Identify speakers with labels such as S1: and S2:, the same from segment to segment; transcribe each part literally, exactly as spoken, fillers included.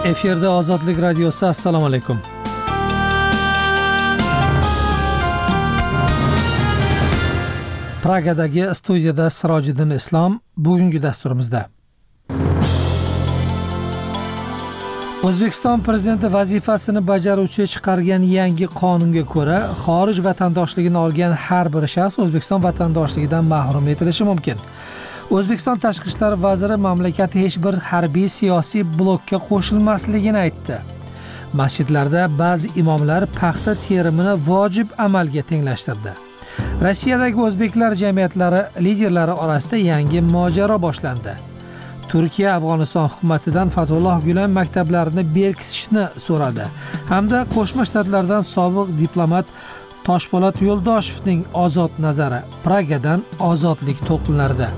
S1: Efirda Ozodlik radiosi. Assalomu alaykum. Pragadagi studiyada Sirojiddin Islom. Bugungi dasturimizda O'zbekiston prezidenti vazifasini bajaruvchi chiqargan yangi qonunga ko'ra, xorij vatandoshligini olgan har bir shaxs O'zbekiston vatandoshligidan mahrum etilishi mumkin. O'zbekiston Tashqi ishlar vaziri mamlakat hech bir harbiy siyosiy blokka qo'shilmasligini aytdi. Masjidlarda ba'zi imomlar paxta terimini vojib amalga tenglashtirdi. Rossiyadagi o'zbeklar jamiyatlari liderlari orasida yangi mojaro boshlandi. Turkiya Afg'oniston hukumatidan Fatulloh Gulen maktablarini berkitishni so'radi hamda Qo'shma Shtatlardan sobiq diplomat Toshpo'lat Yo'ldoshevning ozod nazari Pragadan ozodlik to'lqinlarida.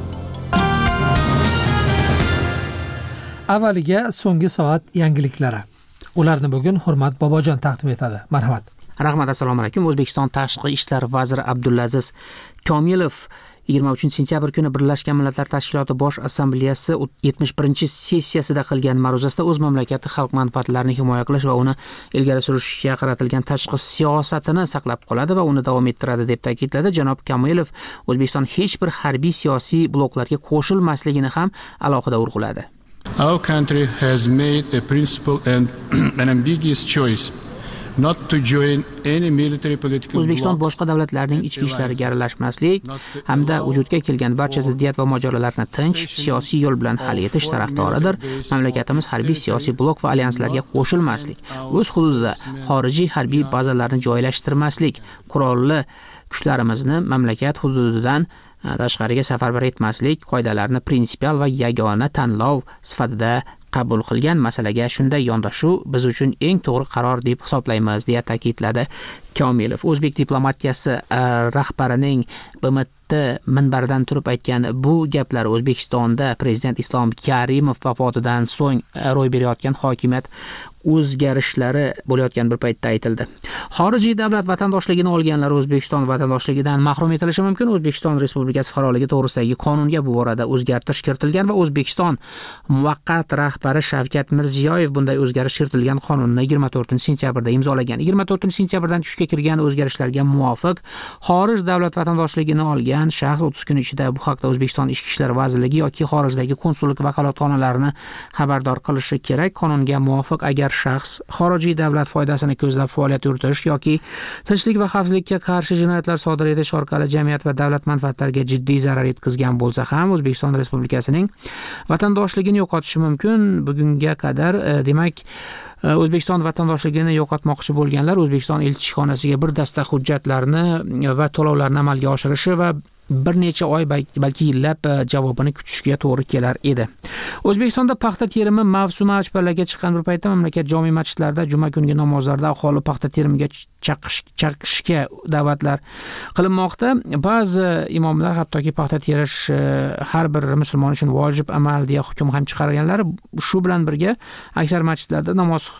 S1: Avvaliga so'nggi soat yangiliklari. Ularni bugun Hurmat Bobojon taqdim etadi. Marhamat.
S2: Rahmat, assalomu alaykum. O'zbekiston Tashqi ishlar vaziri Abdulaziz Komilov yigirma uchinchi sentyabr kuni Birlashgan Millatlar Tashkiloti Bosh Assambleyasi yetmish birinchi sessiyasida qilgan ma'ruzasida o'z mamlakati xalq manfaatlarini himoya qilish va uni ilgari surishga qaratilgan tashqi siyosatini saqlab qoladi va uni davom ettiradi deb ta'kidladi. Janob Komilov O'zbekiston hech bir harbiy siyosiy bloklarga qo'shilmasligini ham alohida urg'uladi.
S3: Our country has made a principled and unambiguous choice not to join any military political
S2: O'zbekiston boshqa davlatlarning ichki ishlariga aralashmaslik hamda vujudga kelgan barcha ziddiyat va mojarolarni tinch siyosiy yo'l bilan hal etish tarafdoridir. Mamlakatimiz harbiy siyosiy blok va alyanslarga qo'shilmaslik, o'z hududida xorijiy harbiy bazalarni joylashtirmaslik, qurolli kuchlarimizni mamlakat hududidan tashqariga safarbar etmaslik qoidalarini prinsipial va yagona tanlov sifatida qabul qilgan masalaga shunday yondashuv biz uchun eng to'g'ri qaror deb hisoblaymiz, deya ta'kidladi Komilov. O'zbek diplomatiyasi rahbarining B M T minbaridan turib aytgan bu gaplar O'zbekistonda prezident Islom Karimov vafotidan so'ng ro'y berayotgan hokimiyat o'zgarishlari bo'layotgan bir paytda aytildi. Xorijiy davlat vatandoshligini olganlar O'zbekiston vatandoshligidan mahrum etilishi mumkin. O'zbekiston Respublikasi fuqaroligi to'g'risidagi qonunga bu borada o'zgartirish kiritilgan va O'zbekiston muvaqqat rahbari Shavkat Mirziyoyev bunday o'zgarish kiritilgan qonunni yigirma to'rtinchi sentyabrda imzolagan. yigirma to'rtinchi sentyabrdan kuchga kirgan o'zgarishlarga muvofiq xorij davlat vatandoshligini olgan shaxs o'ttiz kun ichida bu haqda O'zbekiston Ichki ishlar vazirligi yoki xorijdagi konsullik vakolatxonalarini xabardor qilishi kerak. Qonunga muvofiq agar shaxs xorijiy davlat foydasini ko'zlab faoliyat yuritish yoki tinchlik va xavfsizlikka qarshi jinoyatlar sodir etish orqali jamiyat va davlat manfaatlariga jiddiy zarar yetkazgan bo'lsa ham O'zbekiston Respublikasining vatandoshligini yo'qotishi mumkin. Bugunga qadar demak O'zbekiston vatandoshligini yo'qotmoqchi bo'lganlar O'zbekiston elchixonasiga bir dasta hujjatlarni va to'lovlarni amalga oshirishi va bir necha oy balki yillab javobini kutishga to'g'ri kelar edi. O'zbekistonda paxta terimi mavsumi avj chiqqan bir paytda mamlakat jome masjidlarida juma kungi namozlarda aholi paxta terimiga chaqish chaqishga da'vatlar qilinmoqda. Ba'zi imomlar hattoki paxta terish har bir musulmon uchun vojib amal deya hukm ham chiqarganlar. Shu bilan birga aksar masjidlarda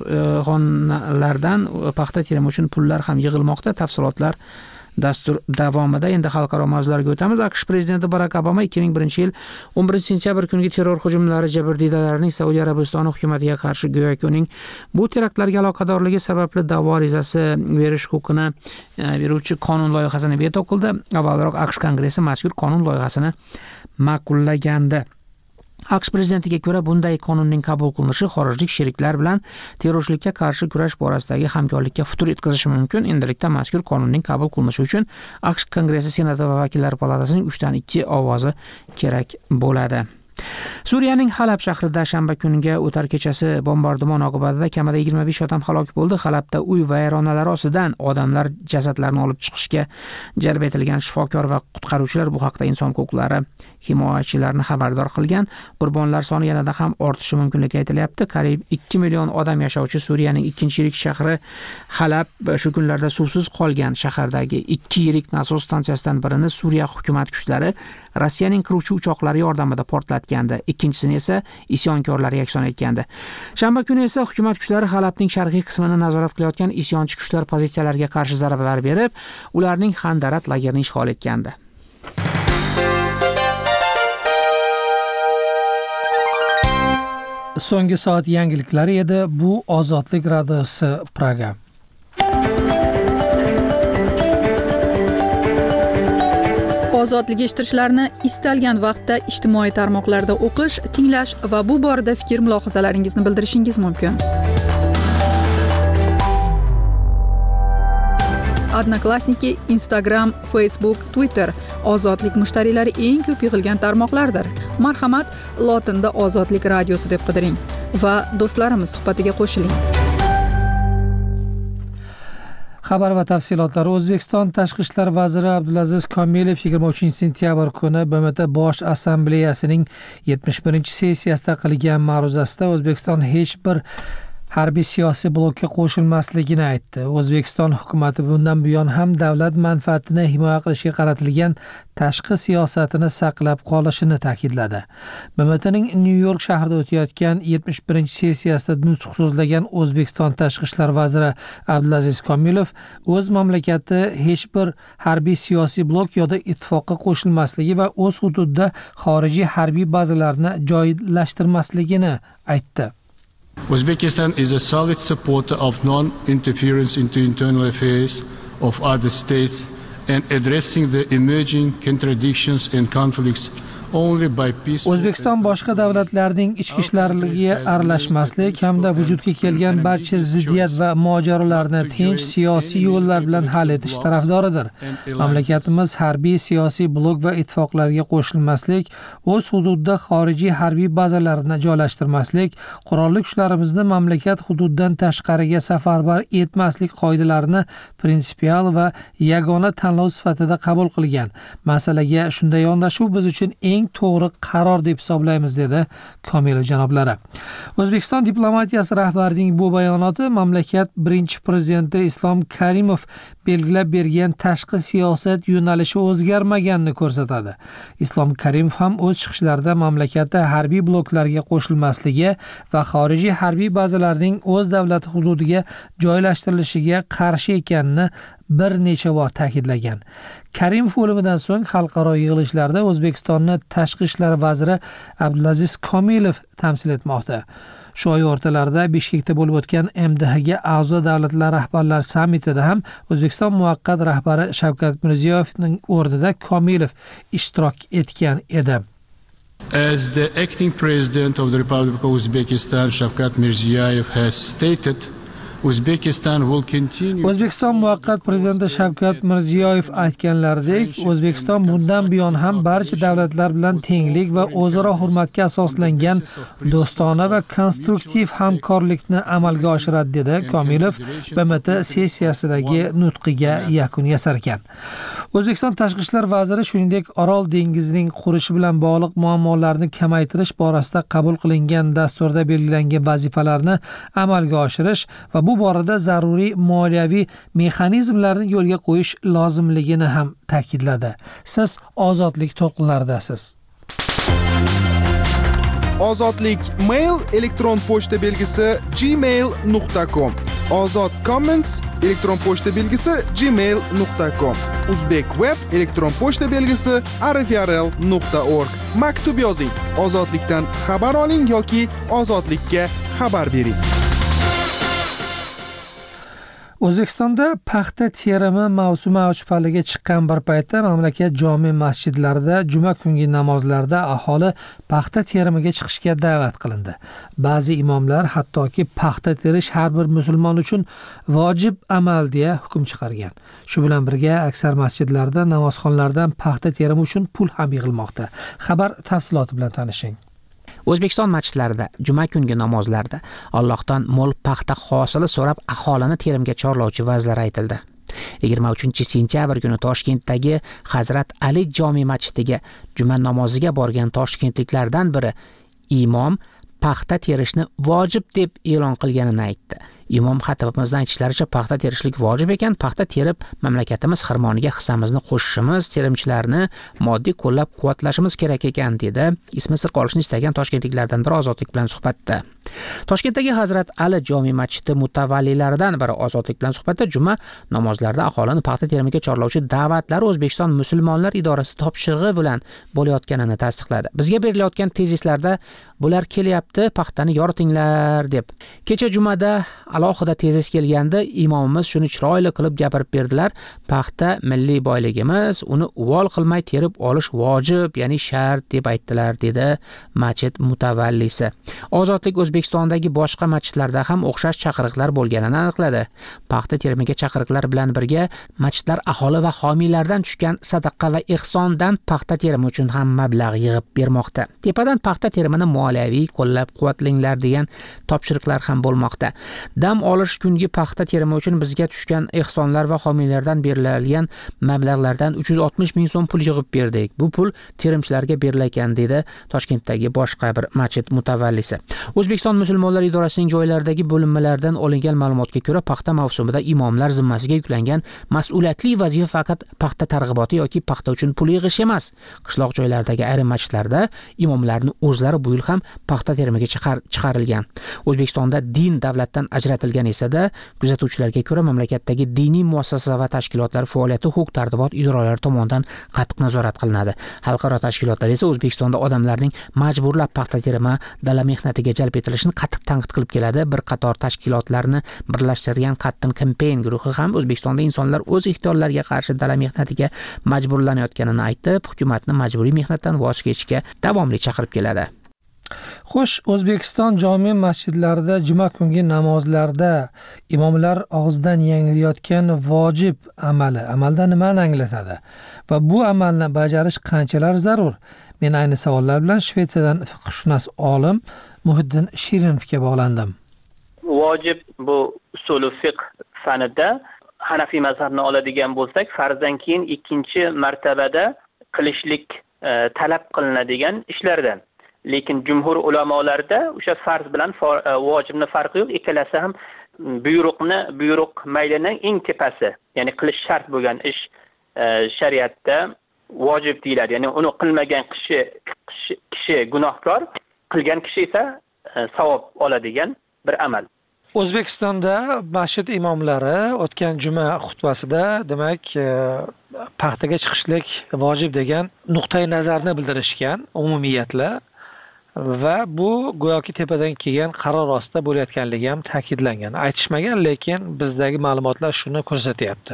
S2: namozxonalardan paxta terimi uchun pullar ham yig'ilmoqda. Tafsilotlar dastur davomida. Endi xalqaro mavzularga o'tamiz. AQSh prezidenti Barak Obama ikki ming birinchi yil o'n birinchi sentyabr kungi terror hujumlari jabrdiydalarning Saudiya Arabistoni hukumatiga qarshi go'yoki uning bu teraktlarga aloqadorligi sababli da'vo arizasi berish huquqini beruvchi qonun loyihasini veto qildi. Avvalroq AQSh Kongressi mazkur qonun loyihasini ma'qullagandi. AQSh prezidentiga ko'ra bunday qonunning qabul qilinishi xorijlik sheriklar bilan terrorchilikka qarshi kurash borasidagi hamkorlikka futur yetkazishi mumkin. Endilikda mazkur qonunning qabul qilinishi uchun AQSh Kongressi Senati va Vakillar palatasining uchdan ikki ovozi kerak bo'ladi. Suriyaning Halab shahrida shanba kuniga o'tar kechasi bombardimon oqibatida kamida yigirma besh odam halok bo'ldi. Halabda uy vayronalari ostidan odamlar jasadlarini olib chiqishga jalb etilgan shifokor va qutqaruvchilar bu haqda inson huquqlari himoyachilarini xabardor qilgan. Qurbonlar soni yanada ham ortishi mumkinligi aytilyapti. Qariyb ikki million odam yashovchi Suriyaning ikkinchi yirik shahri Halab shu kunlarda suvsiz qolgan. Shahardagi ikki yirik nasos stansiyasidan birini Suriya hukumat kuchlari Rossiyaning qiruvchi uchoqlari yordamida portlatgandi. Ikkinchisini esa isyonkorlar yakson etgandi. Shanba kuni esa hukumat kuchlari Halabning sharqiy qismini nazorat qilayotgan isyonchi kuchlar pozitsiyalariga qarshi zarbalar berib, ularning Xandarat lagerini ishg'ol etgandi.
S1: So'nggi soat yangiliklari edi. Bu Ozodlik radiosi Praga.
S4: Ozodlik eshittirishlarni istalgan vaqtda ijtimoiy tarmoqlarda o'qish, tinglash va bu borada fikr mulohazalaringizni bildirishingiz mumkin. Odnoklassniki, Instagram, Facebook, Twitter Ozodlik mushtariylari eng ko'p yig'ilgan tarmoqlardir. Marhamat, lotinda Ozodlik radiosi deb qidiring va do'stlarimiz suhbatiga qo'shiling.
S1: Xabar va tafsilotlar. O'zbekiston Tashqi ishlar vaziri Abdulaziz Komilov yigirma uchinchi sentyabr kuni B M T Bosh Assambleyasining yetmish birinchi sessiyasida qilgan ma'ruzasida O'zbekiston hech bir harbiy siyosiy blokka qo'shilmasligini aytdi. O'zbekiston hukumatı bundan buyon ham davlat manfaatini himoya qilishga qaratilgan tashqi siyosatini saqlab qolishini ta'kidladi. B M T'ning Nyu-York shahrida o'tayotgan yetmish birinchi sessiyasida nutq so'zlagan O'zbekiston Tashqi ishlar vaziri Abdulaziz Komilov o'z mamlakati hech bir harbiy siyosiy blok yoki ittifoqqa qo'shilmasligi va o'z hududida xorijiy harbiy bazalarni joylashtirmasligini aytdi.
S3: Uzbekistan is a solid supporter of non-interference into internal affairs of other states and addressing the emerging contradictions and conflicts only by peaceful.
S1: O'zbekiston boshqa davlatlarning ichki ishlariga aralashmaslik hamda vujudga kelgan barcha ziddiyat va mojarolarni tinch siyosiy yo'llar bilan hal etish tarafdoridir. Mamlakatimiz harbiy siyosiy blok va ittifoqlarga qo'shilmaslik, o'z hududida xorijiy harbiy bazalarni joylashtirmaslik, qurolli kuchlarimizni mamlakat hududidan tashqariga safarbar etmaslik qoidalarini prinsipial va yagona tanlov sifatida qabul qilgan. Masalaga shunday yondashuv biz uchun eng to'g'ri qaror deb hisoblaymiz, dedi Komilov janoblari. O'zbekiston diplomatiyasi rahbarining bu bayonoti mamlakat birinchi prezidenti Islom Karimov belgilab bergan tashqi siyosat yo'nalishi o'zgarmaganini ko'rsatadi. Islom Karimov ham o'z chiqishlarida mamlakatda harbiy bloklarga qo'shilmasligi va xorijiy harbiy bazalarning o'z davlat hududiga joylashtirilishiga qarshi ekanini bir necha bor ta'kidlagan. Karimov o'limidan so'ng xalqaro yig'ilishlarda O'zbekistonni Tashqi ishlar vaziri Abdulaziz Komilov tamsil etmoqda. Shu oy o'rtalarida Bishkekda bo'lib o'tgan M D Hga a'zo davlatlar rahbarlar sammitida ham O'zbekiston muvaqqat rahbari Shavkat Mirziyoyevning o'rnida Komilov ishtirok etgan edi.
S3: As the acting president of the Republic of Uzbekistan, Shavkat Mirziyoyev has stated, Uzbekistan will continue.
S1: O'zbekiston muvaqqat prezidenti Shavkat Mirziyoyev aytganlaridek, O'zbekiston bundan buyon ham barcha davlatlar bilan tenglik va o'zaro hurmatga asoslangan do'stona va konstruktiv hamkorlikni amalga oshiradi, dedi Komilov B M T sessiyasidagi nutqiga yakun yasarkan. O'zbekiston Tashqi ishlar vaziri shuningdek Orol dengizining qurishi bilan bog'liq muammolarni kamaytirish borasida qabul qilingan dasturda belgilangan vazifalarni amalga oshirish va bu borada zaruriy moliyaviy mexanizmlarni yo'lga qo'yish lozimligini ham ta'kidladi. Siz Ozodlik to'lqinlaridasiz.
S5: Ozodlik mail elektron pochta belgisi gmail nuqta com. Ozod comments elektron pochta belgisi gmail nuqta com. Uzbek web elektron pochta belgisi r f r l nuqta org. Maktub yozing. Ozodlikdan xabar oling yoki Ozodlikka xabar bering.
S1: O'zbekistonda paxta terimi mavsumi avj palliga chiqqan bir paytda mamlakat jome masjidlarida juma kungi namozlarda aholi paxta terimiga chiqishga da'vat qilindi. Ba'zi imomlar hattoki paxta terish har bir musulmon uchun vojib amal deya hukm chiqargan. Shu bilan birga aksar masjidlarda namozxonlardan paxta terimi uchun pul ham yig'ilmoqda. Xabar tafsiloti bilan tanishing.
S2: O'zbekiston masjidlarida juma kungi namozlarda Allohdan mo'l paxta hosili so'rab aholini terimga chorlovchi va'zlar aytildi. yigirma uchinchi sentyabr kuni Toshkentdagi Hazrat Ali jome masjidiga juma namoziga borgan toshkentliklardan biri imom paxta terishni vojib deb e'lon qilganini aytdi. Imom xatibimizdan aytishlaricha paxta terishlik vojib ekan, paxta terib mamlakatimiz xirmoniga hissamizni qo'shishimiz, terimchilarni moddiy qo'llab-quvvatlashimiz kerak ekan dedi. Ismi sir qolishni istagan toshkentliklardan biri Ozodlik bilan suhbatda. Toshkentdagi Hazrat Ali jome masjidi mutavallilaridan biri Ozodlik bilan suhbatda juma namozlarida aholini paxta terimiga chorlovchi da'vatlar O'zbekiston musulmonlar idorasi topshirig'i bilan bo'layotganini tasdiqladi. Bizga berilayotgan tezislarda bular kelyapti, paxtani yoritinglar deb. Kecha jumada alohida tezis kelganda imomimiz shuni chiroyli qilib gapirib berdilar. Paxta milliy boyligimiz, uni uvol qilmay terib olish vojib, ya'ni shart deb aytdilar, dedi masjid mutavallisi. Ozodlik O'zbekistondagi boshqa masjidlarda ham o'xshash chaqiriqlar bo'lganini aniqladi. Paxta terimiga chaqiriqlar bilan birga masjidlar aholi va homiylardan tushgan sadaqa va ihsondan paxta terimi uchun ham mablag' yig'ib bermoqda. Tepadan paxta terimini moliyaviy qo'llab-quvvatlanglar degan topshiriqlar ham bo'lmoqda. Dam olish kungi paxta terimi uchun bizga tushgan ehsonlar va homiylardan beriladigan mablag'lardan uch yuz oltmish ming so'm pul yig'ib berdik. Bu pul terimchilarga berilarkan, dedi Toshkentdagi boshqa bir masjid mutavallisi. O'zbekiston musulmonlar idorasining joylaridagi bo'linmalaridan olingan ma'lumotga ko'ra, paxta mavsumida imomlar zimmasiga yuklangan mas'uliyatli vazifa faqat paxta targ'iboti yoki paxta uchun pul yig'ish emas. Qishloq joylardagi ayrim masjidlarda imomlarning o'zlari bu yil ham paxta terimiga chiqarilgan. O'zbekistonda din davlatdan ajratilgan esa-da, kuzatuvchilarga ko'ra mamlakatdagi diniy muassasa va tashkilotlar faoliyati huquq-tartibot idoralari tomonidan qattiq nazorat qilinadi. Xalqaro tashkilotlar esa O'zbekistonda odamlarning majburlab paxta terimi dala mehnatiga jalb etilishini qattiq tanqid qilib keladi. Bir qator tashkilotlarni birlashtirgan Qattin Campaign guruhi ham O'zbekistonda insonlar o'z ixtiyorlariga qarshi dala mehnatiga majburlanayotganini aytib, hukumatni majburiy mehnatdan voz kechishga davomli chaqirib keladi.
S1: Xo'sh, O'zbekiston jome masjidlarida juma kungi namozlarda imomlar og'zidan yangrayotgan vojib amali amalda nimani anglatadi va bu amalni bajarish qanchalar zarur? Men ayni savollar bilan Shvetsiyadan fiqhshunos olim Muhiddin Shirinovga bog'landim.
S6: Vojib bu usul fiqh fanida Hanafiy mazhabini oladigan bo'lsak, farzdan keyin ikkinchi martabada qilishlik e, talab qilinadigan ishlardan. Lekin jumhur ulamolarda o'sha farz bilan e, vojibni farqi yo'q. Ikkalasi ham buyruqni, buyruq maylining eng tepasi, ya'ni qilish shart bo'lgan ish e, shariatda vojib deyiladi. Ya'ni uni qilmagan kishi kishi, kishi gunohkor, qilgan kishi esa e, savob oladigan bir amal.
S1: O'zbekistonda masjid imomlari o'tgan juma xutbasida demak paxtaga chiqishlik vojib degan nuqtai nazarni bildirishgan umumiyatla va bu go'yoki tepadan kelgan qaror ostida bo'layotganligi ham ta'kidlangan. Aytishmagan, lekin bizdagi ma'lumotlar shuni ko'rsatyapti.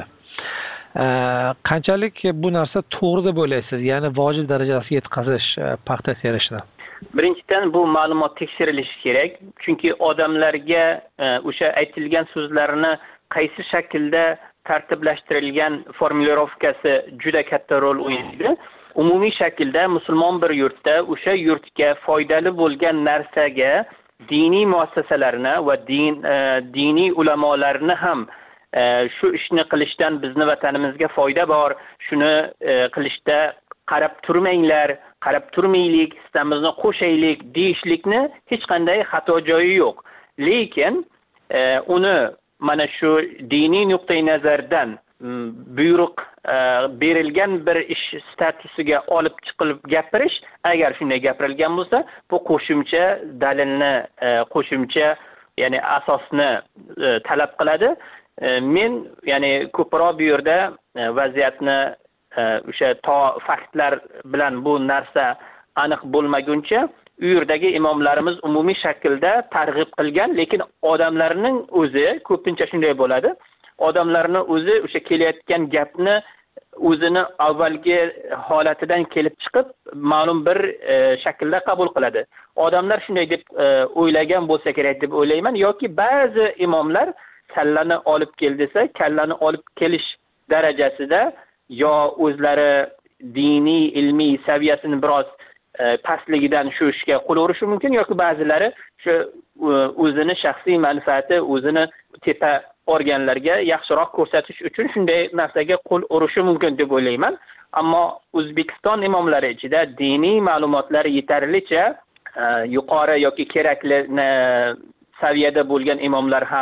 S1: Qanchalik bu narsa to'g'ri deb o'ylaysiz? Ya'ni vojib darajasiga yetkazish paxta terishni.
S6: Birinchidan bu ma'lumot tekshirilishi kerak, chunki odamlarga o'sha aytilgan so'zlarni qaysi shaklda tartiblashtirilgan formulirovkasi juda katta rol o'ynaydi. Umumiy shaklda musulmon bir yurtda o'sha yurtga foydali bo'lgan narsaga diniy muassasalarni va din diniy ulamolarni ham shu ishni qilishdan bizni vatanimizga foyda bor, shuni qilishda qarab turmanglar, qarab turmaylik, hissamizni qo'shaylik deyishlikni hech qanday xato joyi yo'q. Lekin e, uni mana shu diniy nuqtai nazardan buyruq e, berilgan bir ish statusiga olib chiqilib gapirish, agar shunday gapirilgan bo'lsa, bu qo'shimcha dalilni, e, qo'shimcha ya'ni asosni e, talab qiladi. E, men ya'ni ko'proq bu yerda e, vaziyatni o'sha to faktlar bilan bu narsa aniq bo'lmaguncha u yerdagi imomlarimiz umumiy shaklda targ'ib qilgan, lekin odamlarning o'zi ko'pincha shunday bo'ladi. Odamlarning o'zi o'sha kelayotgan gapni o'zini avvalgi holatidan kelib chiqib ma'lum bir e, shaklda qabul qiladi. Odamlar shunday deb e, o'ylagan bo'lsa kerak deb o'ylayman, yoki ba'zi imomlar kallani olib kel desa, kallani olib kelish darajasida yo o'zlari diniy ilmiy saviyasini biroz e, pastligidan shu ishga qo'l urishi mumkin, yoki ba'zilari shu o'zini shaxsiy manfaati, o'zini tepa organlarga yaxshiroq ko'rsatish uchun shunday narsaga qo'l urishi mumkin deb o'ylayman. Ammo O'zbekiston imomlari ichida diniy ma'lumotlar yetarlicha e, yuqori yoki kerakli saviyada bo'lgan imomlar ham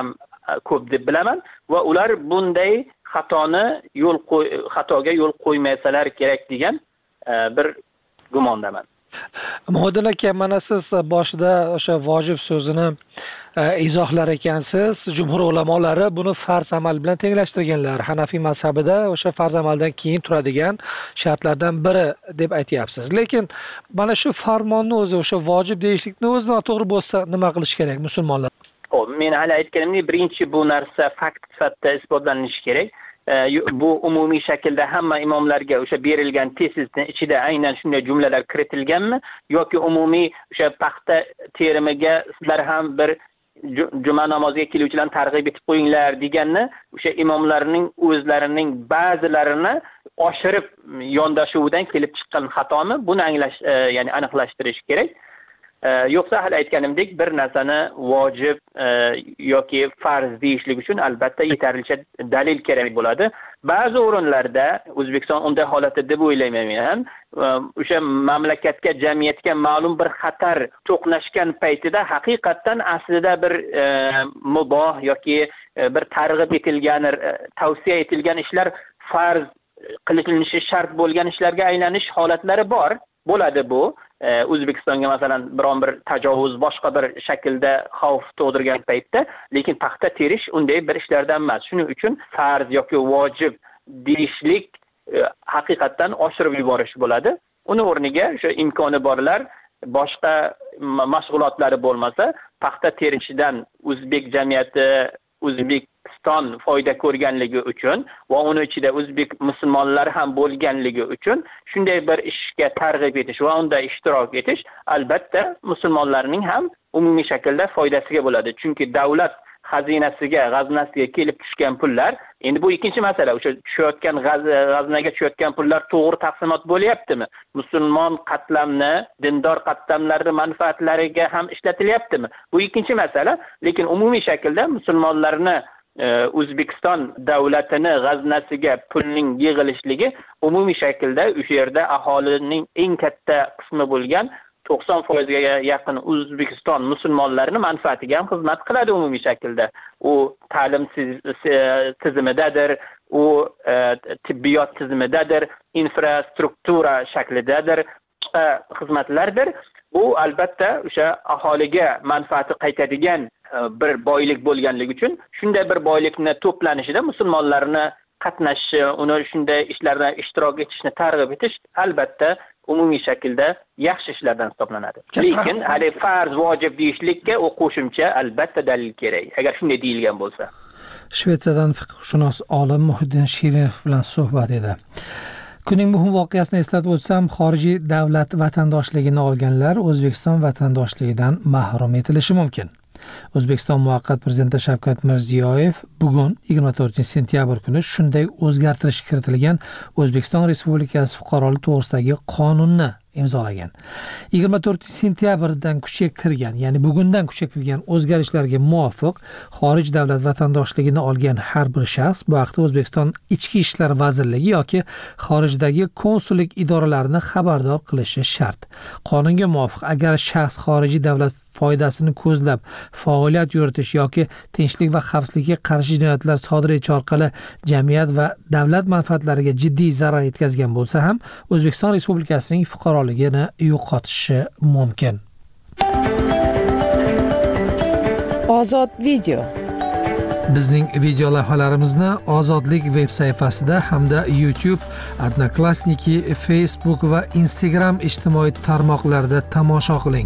S6: ko'p deb bilaman va ular bunday xatoni yo'l qo'y xatoga yo'l qo'ymasalar kerak degan bir gumondaman.
S1: Muhiddin aka, mana siz boshida o'sha vojib so'zini izohlar ekansiz. Jumhur ulamolari buni farz amal bilan tenglashtirganlar. Hanafiy mazhabida o'sha farz amaldan keyin turadigan shartlardan biri deb aytyapsiz. Lekin mana shu farmonni o'zi, o'sha vojib deyishlikni o'zi noto'g'ri bo'lsa nima qilish kerak musulmonlar?
S6: Xo'p, men hali aytganimdek, birinchi bu narsa fakt sifatida isbotlanishi kerak. Bu umumiy shaklda hamma imomlarga o'sha berilgan tesisning ichida aynan shunday jumlalar kiritilganmi yoki umumiy o'sha paxta terimiga sizlar ham bir juma namoziga keluvchilarni targ'ib etib qo'yinglar deganni o'sha imomlarning o'zlarining ba'zilarini oshirib yondashuvidan kelib chiqqan xatomi, buni anglash, ya'ni aniqlashtirish kerak. Yo'qsa hali aytganimdek bir narsani vojib yoki farz deyishlik uchun albatta yetarlicha dalil kerak bo'ladi. Ba'zi o'rinlarda O'zbekiston unday holatda deb o'ylayman men, o'sha mamlakatga, jamiyatga ma'lum bir xatar to'qnashgan paytida haqiqatan aslida bir muboh yoki bir targ'ib etilgan, tavsiya etilgan ishlar farz qilinishi shart bo'lgan ishlarga aylanish holatlari bor. Bo'ladi bu. O'zbekistonga masalan biron bir tajovuz boshqa bir shaklda xavf tug'dirgan paytda, lekin paxta terish unday bir ishlardan emas. Shuning uchun farz yoki vojib deyishlik haqiqatan oshirib yuborish bo'ladi. Uni o'rniga o'sha imkoni borlar boshqa mashg'ulotlari bo'lmasa, paxta terishidan o'zbek jamiyati, O'zbekiston foyda ko'rganligi uchun va uni ichida o'zbek musulmonlari ham bo'lganligi uchun shunday bir ishga targ'ib etish va unda ishtirok etish albatta musulmonlarning ham umumiy shaklda foydasiga bo'ladi. Chunki davlat xazinasiga, g'aznasiga kelib tushgan pullar, endi bu ikkinchi masala, o'sha tushayotgan g'aznaga tushayotgan pullar to'g'ri taqsimot bo'lyaptimi? Musulmon qatlamni, dindor qatlamlarning manfaatlariga ham ishlatilyaptimi? Bu ikkinchi masala, lekin umumiy shaklda musulmonlarni O'zbekiston davlatini g'aznasiga pulning yig'ilishligi umumiy shaklda o'sha yerda aholining eng katta qismi bo'lgan to'qson foizga yaqin O'zbekiston musulmonlarining manfaatiga ham xizmat qiladi umumiy shaklda. U ta'lim tizimidadir, u tibbiyot tizimidadir, infrastruktura shaklidadir, xizmatlardir. Bu albatta o'sha aholiga manfaati qaytadigan bir boylik bo'lganligi uchun shunday bir boylikni to'planishida musulmonlarni qatnashishi, uni shunday ishlarda ishtirok etishni targ'ib etish albatta umumiy shaklda yaxshi ishlardan hisoblanadi. Lekin hali farz, vojib deyishlikka u qo'shimcha albatta dalil kerak, agar shunday deyilgan bo'lsa.
S1: Shvetsiyadan fiqhshunos olim Muhiddin Shirinov bilan suhbat edi. Kunning muhim voqeasini eslatib o'tsam, xorijiy davlat vatandoshligini olganlar O'zbekiston vatandoshligidan mahrum etilishi mumkin. O'zbekiston muvaqqat prezidenti Shavkat Mirziyoyev bugun yigirma to'rtinchi sentyabr kuni shunday o'zgartirish kiritilgan O'zbekiston Respublikasi fuqarolik to'g'risidagi qonunni imzolagan. yigirma to'rtinchi sentyabrdan kuchga kirgan, ya'ni bugundan kuchga kirgan o'zgarishlarga muvofiq xorij davlat vatandoshligini olgan har bir shaxs bu haqda O'zbekiston Ichki ishlar vazirligi yoki xorijdagi konsullik idoralarini xabardor qilishi shart. Qonunga muvofiq agar shaxs xorijiy davlat foydasini ko'zlab faoliyat yuritish yoki tinchlik va xavfsizlikka qarshi jinoyatlar sodir etish orqali jamiyat va davlat manfaatlariga jiddiy zarar yetkazgan bo'lsa ham O'zbekiston Respublikasining fuqaroligini yo'qotishi mumkin.
S7: Ozod video.
S1: Bizning video lavhalarimizni Ozodlik veb sayfasida hamda YouTube, Odnoklassniki, Facebook va Instagram ijtimoiy tarmoqlarida tomosha qiling.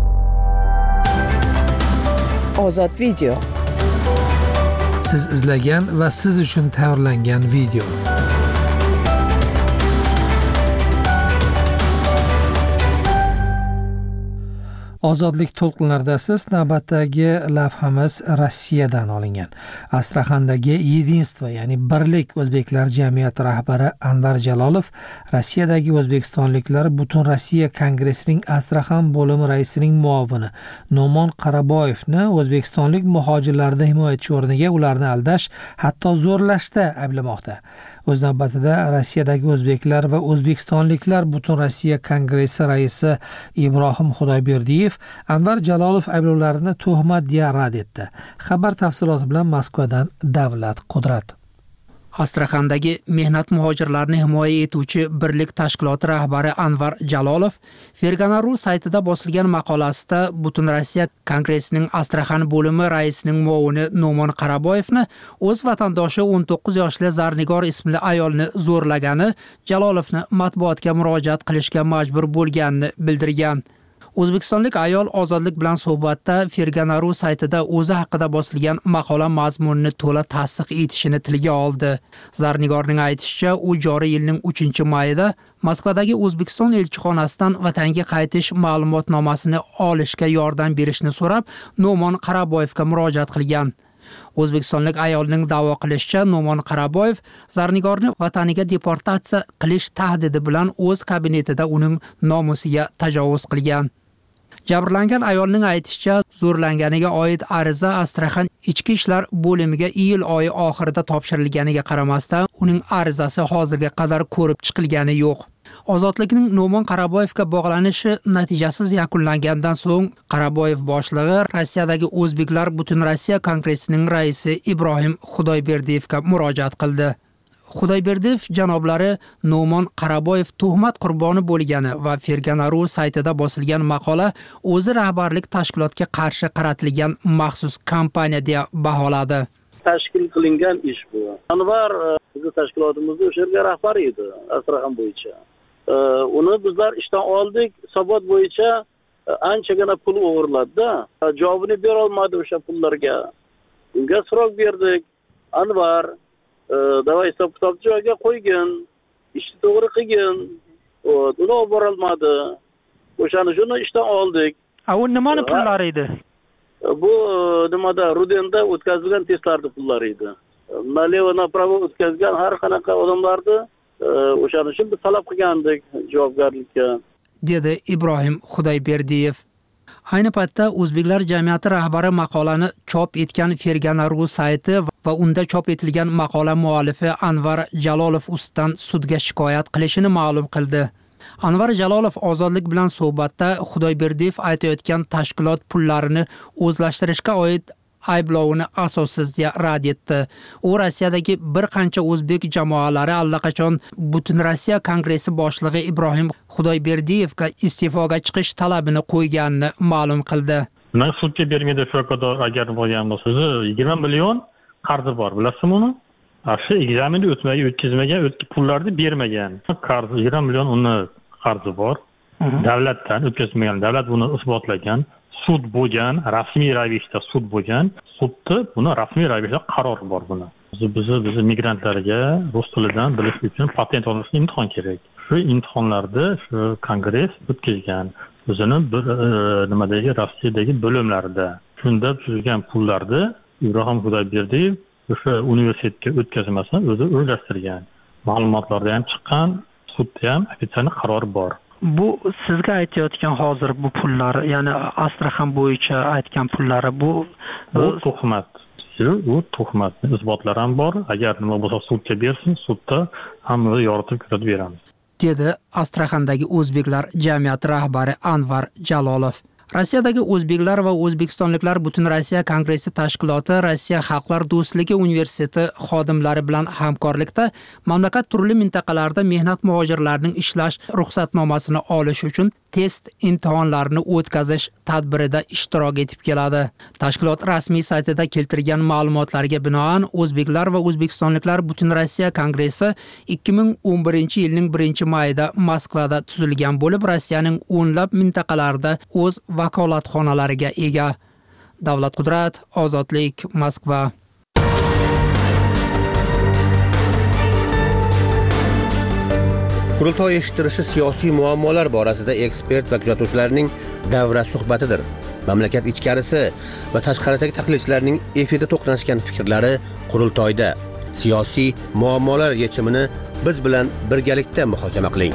S7: Ozod video.
S1: Siz izlagan va siz uchun tayyorlangan video. Ozodlik to'lqinlaridasiz. Navbatdagi lavhamiz Rossiyadan olingan. Astraxandagi Yedinstvo, ya'ni Birlik o'zbeklar jamiyati rahbari Anvar Jalolov Rossiyadagi o'zbekistonliklar butun Rossiya kongressining Astraxan bo'limi raisining muovini Nomon Qaraboyevni o'zbekistonlik muhojirlarni himoyachi o'rniga ularni aldash, hatto zo'rlashda ayblamoqda. O'z navbatida Rossiyadagi o'zbeklar va o'zbekistonliklar Butun Rossiya kongressi raisi Ibrohim Xudoyberdiyev Anvar Jalolov ayblovlarini tuhmat deya rad etdi. Xabar tafsiloti bilan Moskvadan Davlat Qudrat.
S2: Astraxandagi mehnat muhojirlarini himoya etuvchi birlik tashkiloti rahbari Anvar Jalolov Fergana.ru saytida bosilgan maqolasida Butun Rossiya kongressining Astraxan bo'limi raisining muovini No'mon Qaraboyevni o'z vatandoshi o'n to'qqiz yoshli Zarnigor ismli ayolni zo'rlagani, Jalolovni matbuotga murojaat qilishga majbur bo'lganini bildirgan. O'zbekistonlik ayol Ozodlik bilan suhbatda Fergana.ru saytida o'zi haqida bosilgan maqola mazmunini to'la tasdiq etishini tilga oldi. Zarnigorning aytishicha, u joriy yilning uchinchi mayida Moskvadagi O'zbekiston elchixonasidan vatanga qaytish ma'lumotnomasini olishga yordam berishni so'rab, No'mon Qaraboyevga murojaat qilgan. O'zbekistonlik ayolning da'vo qilishicha, No'mon Qaraboyev Zarnigorni vataniga deportatsiya qilish tahdidi bilan o'z kabinetida uning nomusiga tajovuz qilgan. Jabrlangan ayolning aytishicha, zo'rlanganiga oid ariza Astraxan ichki ishlar bo'limiga iyul oyi oxirida topshirilganiga qaramasdan, uning arizasi hozirga qadar ko'rib chiqilgani yo'q. Ozodlikning No'mon Qaraboyevga bog'lanishi natijasiz yakunlangandan so'ng, Qaraboyev boshlig'i Rossiyadagi o'zbeklar Butun Rossiya kongressining raisi Ibrohim Xudoyberdiyevga murojaat qildi. Xudoyberdiyev janoblari No'mon Qaraboyev tuhmat qurboni bo'lgani va Fergana.ru saytida bosilgan maqola o'zi rahbarlik tashkilotga qarshi qaratilgan maxsus kampaniya deya baholadi.
S8: Tashkil qilingan ish bu. Anvar bizning tashkilotimizning o'sha yerga rahbari edi, Astraxan bo'yicha. Uni bizlar ishdan oldik, hisobot bo'yicha anchagina pul o'g'irladi-da. Javobini bera olmadi o'sha pullarga. Unga so'roq berdik. Anvar davay hisob kitobni joyiga qo'ygan, ishni to'g'ri qilgan, uni olib bora olmadi. O'shani shuni ishdan oldik.
S2: A u nimani pullari edi?
S8: Bu nimada Rudenda o'tkazilgan testlarning pullari edi. Nalevo направо o'tkazgan har qanaqa odamlarni o'shaning uchun biz talab qilgandik javobgarlikka,
S2: dedi Ibrohim Xudoyberdiyev. Ayni paytda O'zbeklar jamiyati rahbari maqolani chop etgan Fergana.ru sayti va unda chop etilgan maqola muallifi Anvar Jalolov ustidan sudga shikoyat qilishini ma'lum qildi. Anvar Jalolov Ozodlik bilan suhbatda Xudoyberdiyev aytayotgan tashkilot pullarini o'zlashtirishga oid ayblovini asossiz deya rad etdi. U Rossiyadagi bir qancha o'zbek jamoalari allaqachon Butun Rossiya kongressi boshlig'i Ibrohim Xudoyberdiyevga iste'foga chiqish talabini qo'yganini ma'lum qildi.
S9: Nima sudga bermaydi shu qadar agar bo'lgan bo'lsa, yigirma million qarzi bor, bilasizmi uni? Shu ekzaminni o'tmagan, o'tkazmagan, pullarni bermagan. Qarzi yigirma million uni qarzi bor. Davlatdan o'tkazmagan, davlat buni isbotlagan. Sud bo'lgan, rasmiy ravishda sud bo'lgan, sudda buni rasmiy ravishda qaror bor buni. Biz biz migrantlarga rus tilidan bilish uchun patent olish imtihon kerak. Shu imtihonlarda shu kongress o'tkazgan. O'zini bir nimadagi Rossiyadagi bo'limlarida. Shunda tuzilgan pullarni Ibrohim Xudoyberdiyev o'sha universitetga o'tkazmasdan o'zi o'ylashtirgan. Ma'lumotlarda ham chiqqan, sudda ham ofitsion qaror bor.
S10: Bu sizga aytayotgan hozir bu pullar, ya'ni Astraxan bo'yicha aytgan pullari bu
S9: bu tuhmat. Bu tuhmatning isbotlari ham bor. Agar nima bo'lsa sudga bersin, sudda hamma yoritib ko'rsatib beramiz,
S2: dedi Astraxandagi o'zbeklar jamiyati rahbari Anvar Jalolov. Rossiyadagi o'zbeklar va o'zbekistonliklar Butun Rossiya kongressi tashkiloti Rossiya Xalqlar do'stligi universiteti xodimlari bilan hamkorlikda mamlakat turli mintaqalarida mehnat muhojirlarining ishlash ruxsatnomasini olish uchun test imtihonlarini o'tkazish tadbirida ishtirok etib keladi. Tashkilot rasmiy saytida keltirgan ma'lumotlarga binoan o'zbeklar va o'zbekistonliklar Butun Rossiya kongressi ikki ming o'n birinchi yilning birinchi mayida Moskvada tuzilgan bo'lib, Rossiyaning o'nlab mintaqalarida o'z vakolatxonalariga ega. Davlat Qudrat, Ozodlik, Moskva.
S11: Qurultoy eshittirishi siyosiy muammolar borasida ekspert va kuzatuvchilarning davra suhbatidir. Mamlakat ichkarisi va tashqaridagi tahlilchilarning efirda to'qnashgan fikrlari qurultoyda. Siyosiy muammolar yechimini biz bilan birgalikda muhokama qiling.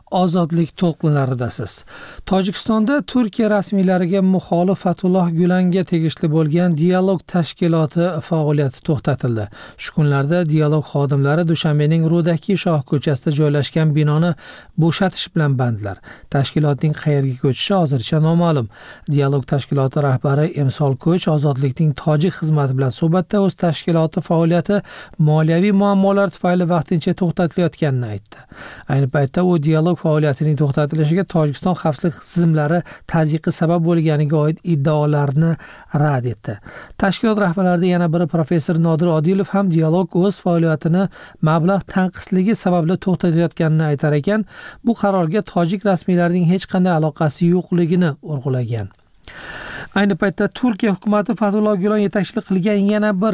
S1: ozodlik to'lqinlaridasiz. Tojikistonda Turkiya rasmiylariga muxolif Fatulloh Gulanga tegishli bo'lgan Dialog tashkiloti faoliyati to'xtatildi. Shu kunlarda Dialog xodimlari Dushanbening Ro'daki shoh ko'chasida joylashgan binoni bo'shatish bilan bandlar. Tashkilotning qayerga ko'chishi hozircha noma'lum. Dialog tashkiloti rahbari Emsol Ko'ch Ozodlikning tojik xizmati bilan suhbatda o'z tashkiloti faoliyati moliyaviy muammolar tufayli vaqtincha to'xtatilayotganini aytdi. Ayni paytda u Dialog faoliyatining to'xtatilishiga Tojikiston xavfsizlik tizimlari tazyiqi sabab bo'lganiga oid iddaolarni rad etdi. Tashkilot rahbarlaridan yana biri professor Nodir Odilov ham Dialog o'z faoliyatini mablag' tanqisligi sababli to'xtatayotganini aytar ekan, bu qarorga tojik rasmiylarining hech qanday aloqasi yo'qligini urg'ulagan. Ayni paytda Turkiya hukumati Fatulloh Gulen yetakchilik qilgan yana bir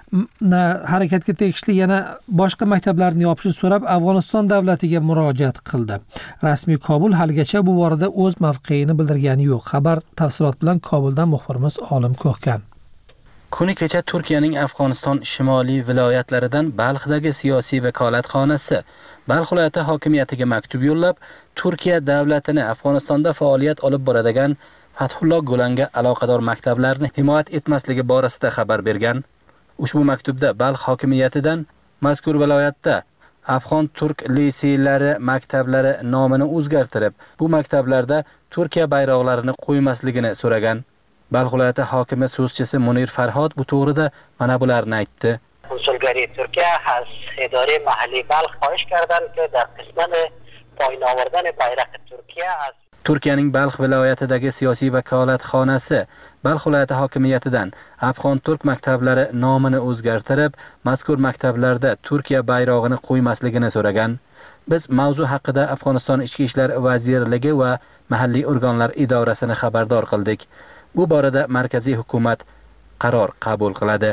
S1: harakatga tegishli yana boshqa maktablarni yopishni so'rab Afg'oniston davlatiga murojaat qildi. Rasmiy Kobul haligacha bu borada o'z mavqeini bildirgani yo'q. Xabar tafsilot bilan Kobuldan muxbirimiz Olim Ko'hkan.
S12: Kuni kecha Turkiyaning Afg'oniston shimoliy viloyatlaridan Balxdagi siyosiy vakolatxonasi Balx viloyati hokimiyatiga maktub yo'llab, Turkiya davlatini Afg'onistonda faoliyat olib boradigan Fathulloh Gulanga aloqador maktablarni himoyat etmasligi borasida xabar bergan. Ushbu maktubda Balx hokimiyatidan mazkur viloyatda Afg'on turk liseylari maktablari nomini o'zgartirib, bu maktablarda Turkiya bayroqlarini qo'ymasligini so'ragan. Balx viloyati hokimi so'zchisi Munir Farhod bu to'g'rida mana bularni aytdi.
S13: Konsulgari Turkiya has idore mahalliy Balx xohish kardan ki dar qisman poyin ovardan bayraq Turkiya az
S12: Turkiyaning Balx viloyatidagi siyosiy vakolatxonasi Balx viloyati hokimiyatidan Afg'on turk maktablari nomini o'zgartirib, mazkur maktablarda Turkiya bayrog'ini qo'ymasligini so'ragan. Biz mavzu haqida Afg'oniston Ichki ishlar vazirligi va mahalliy organlar idorasini xabardor qildik. Bu borada markaziy hukumat qaror qabul qiladi.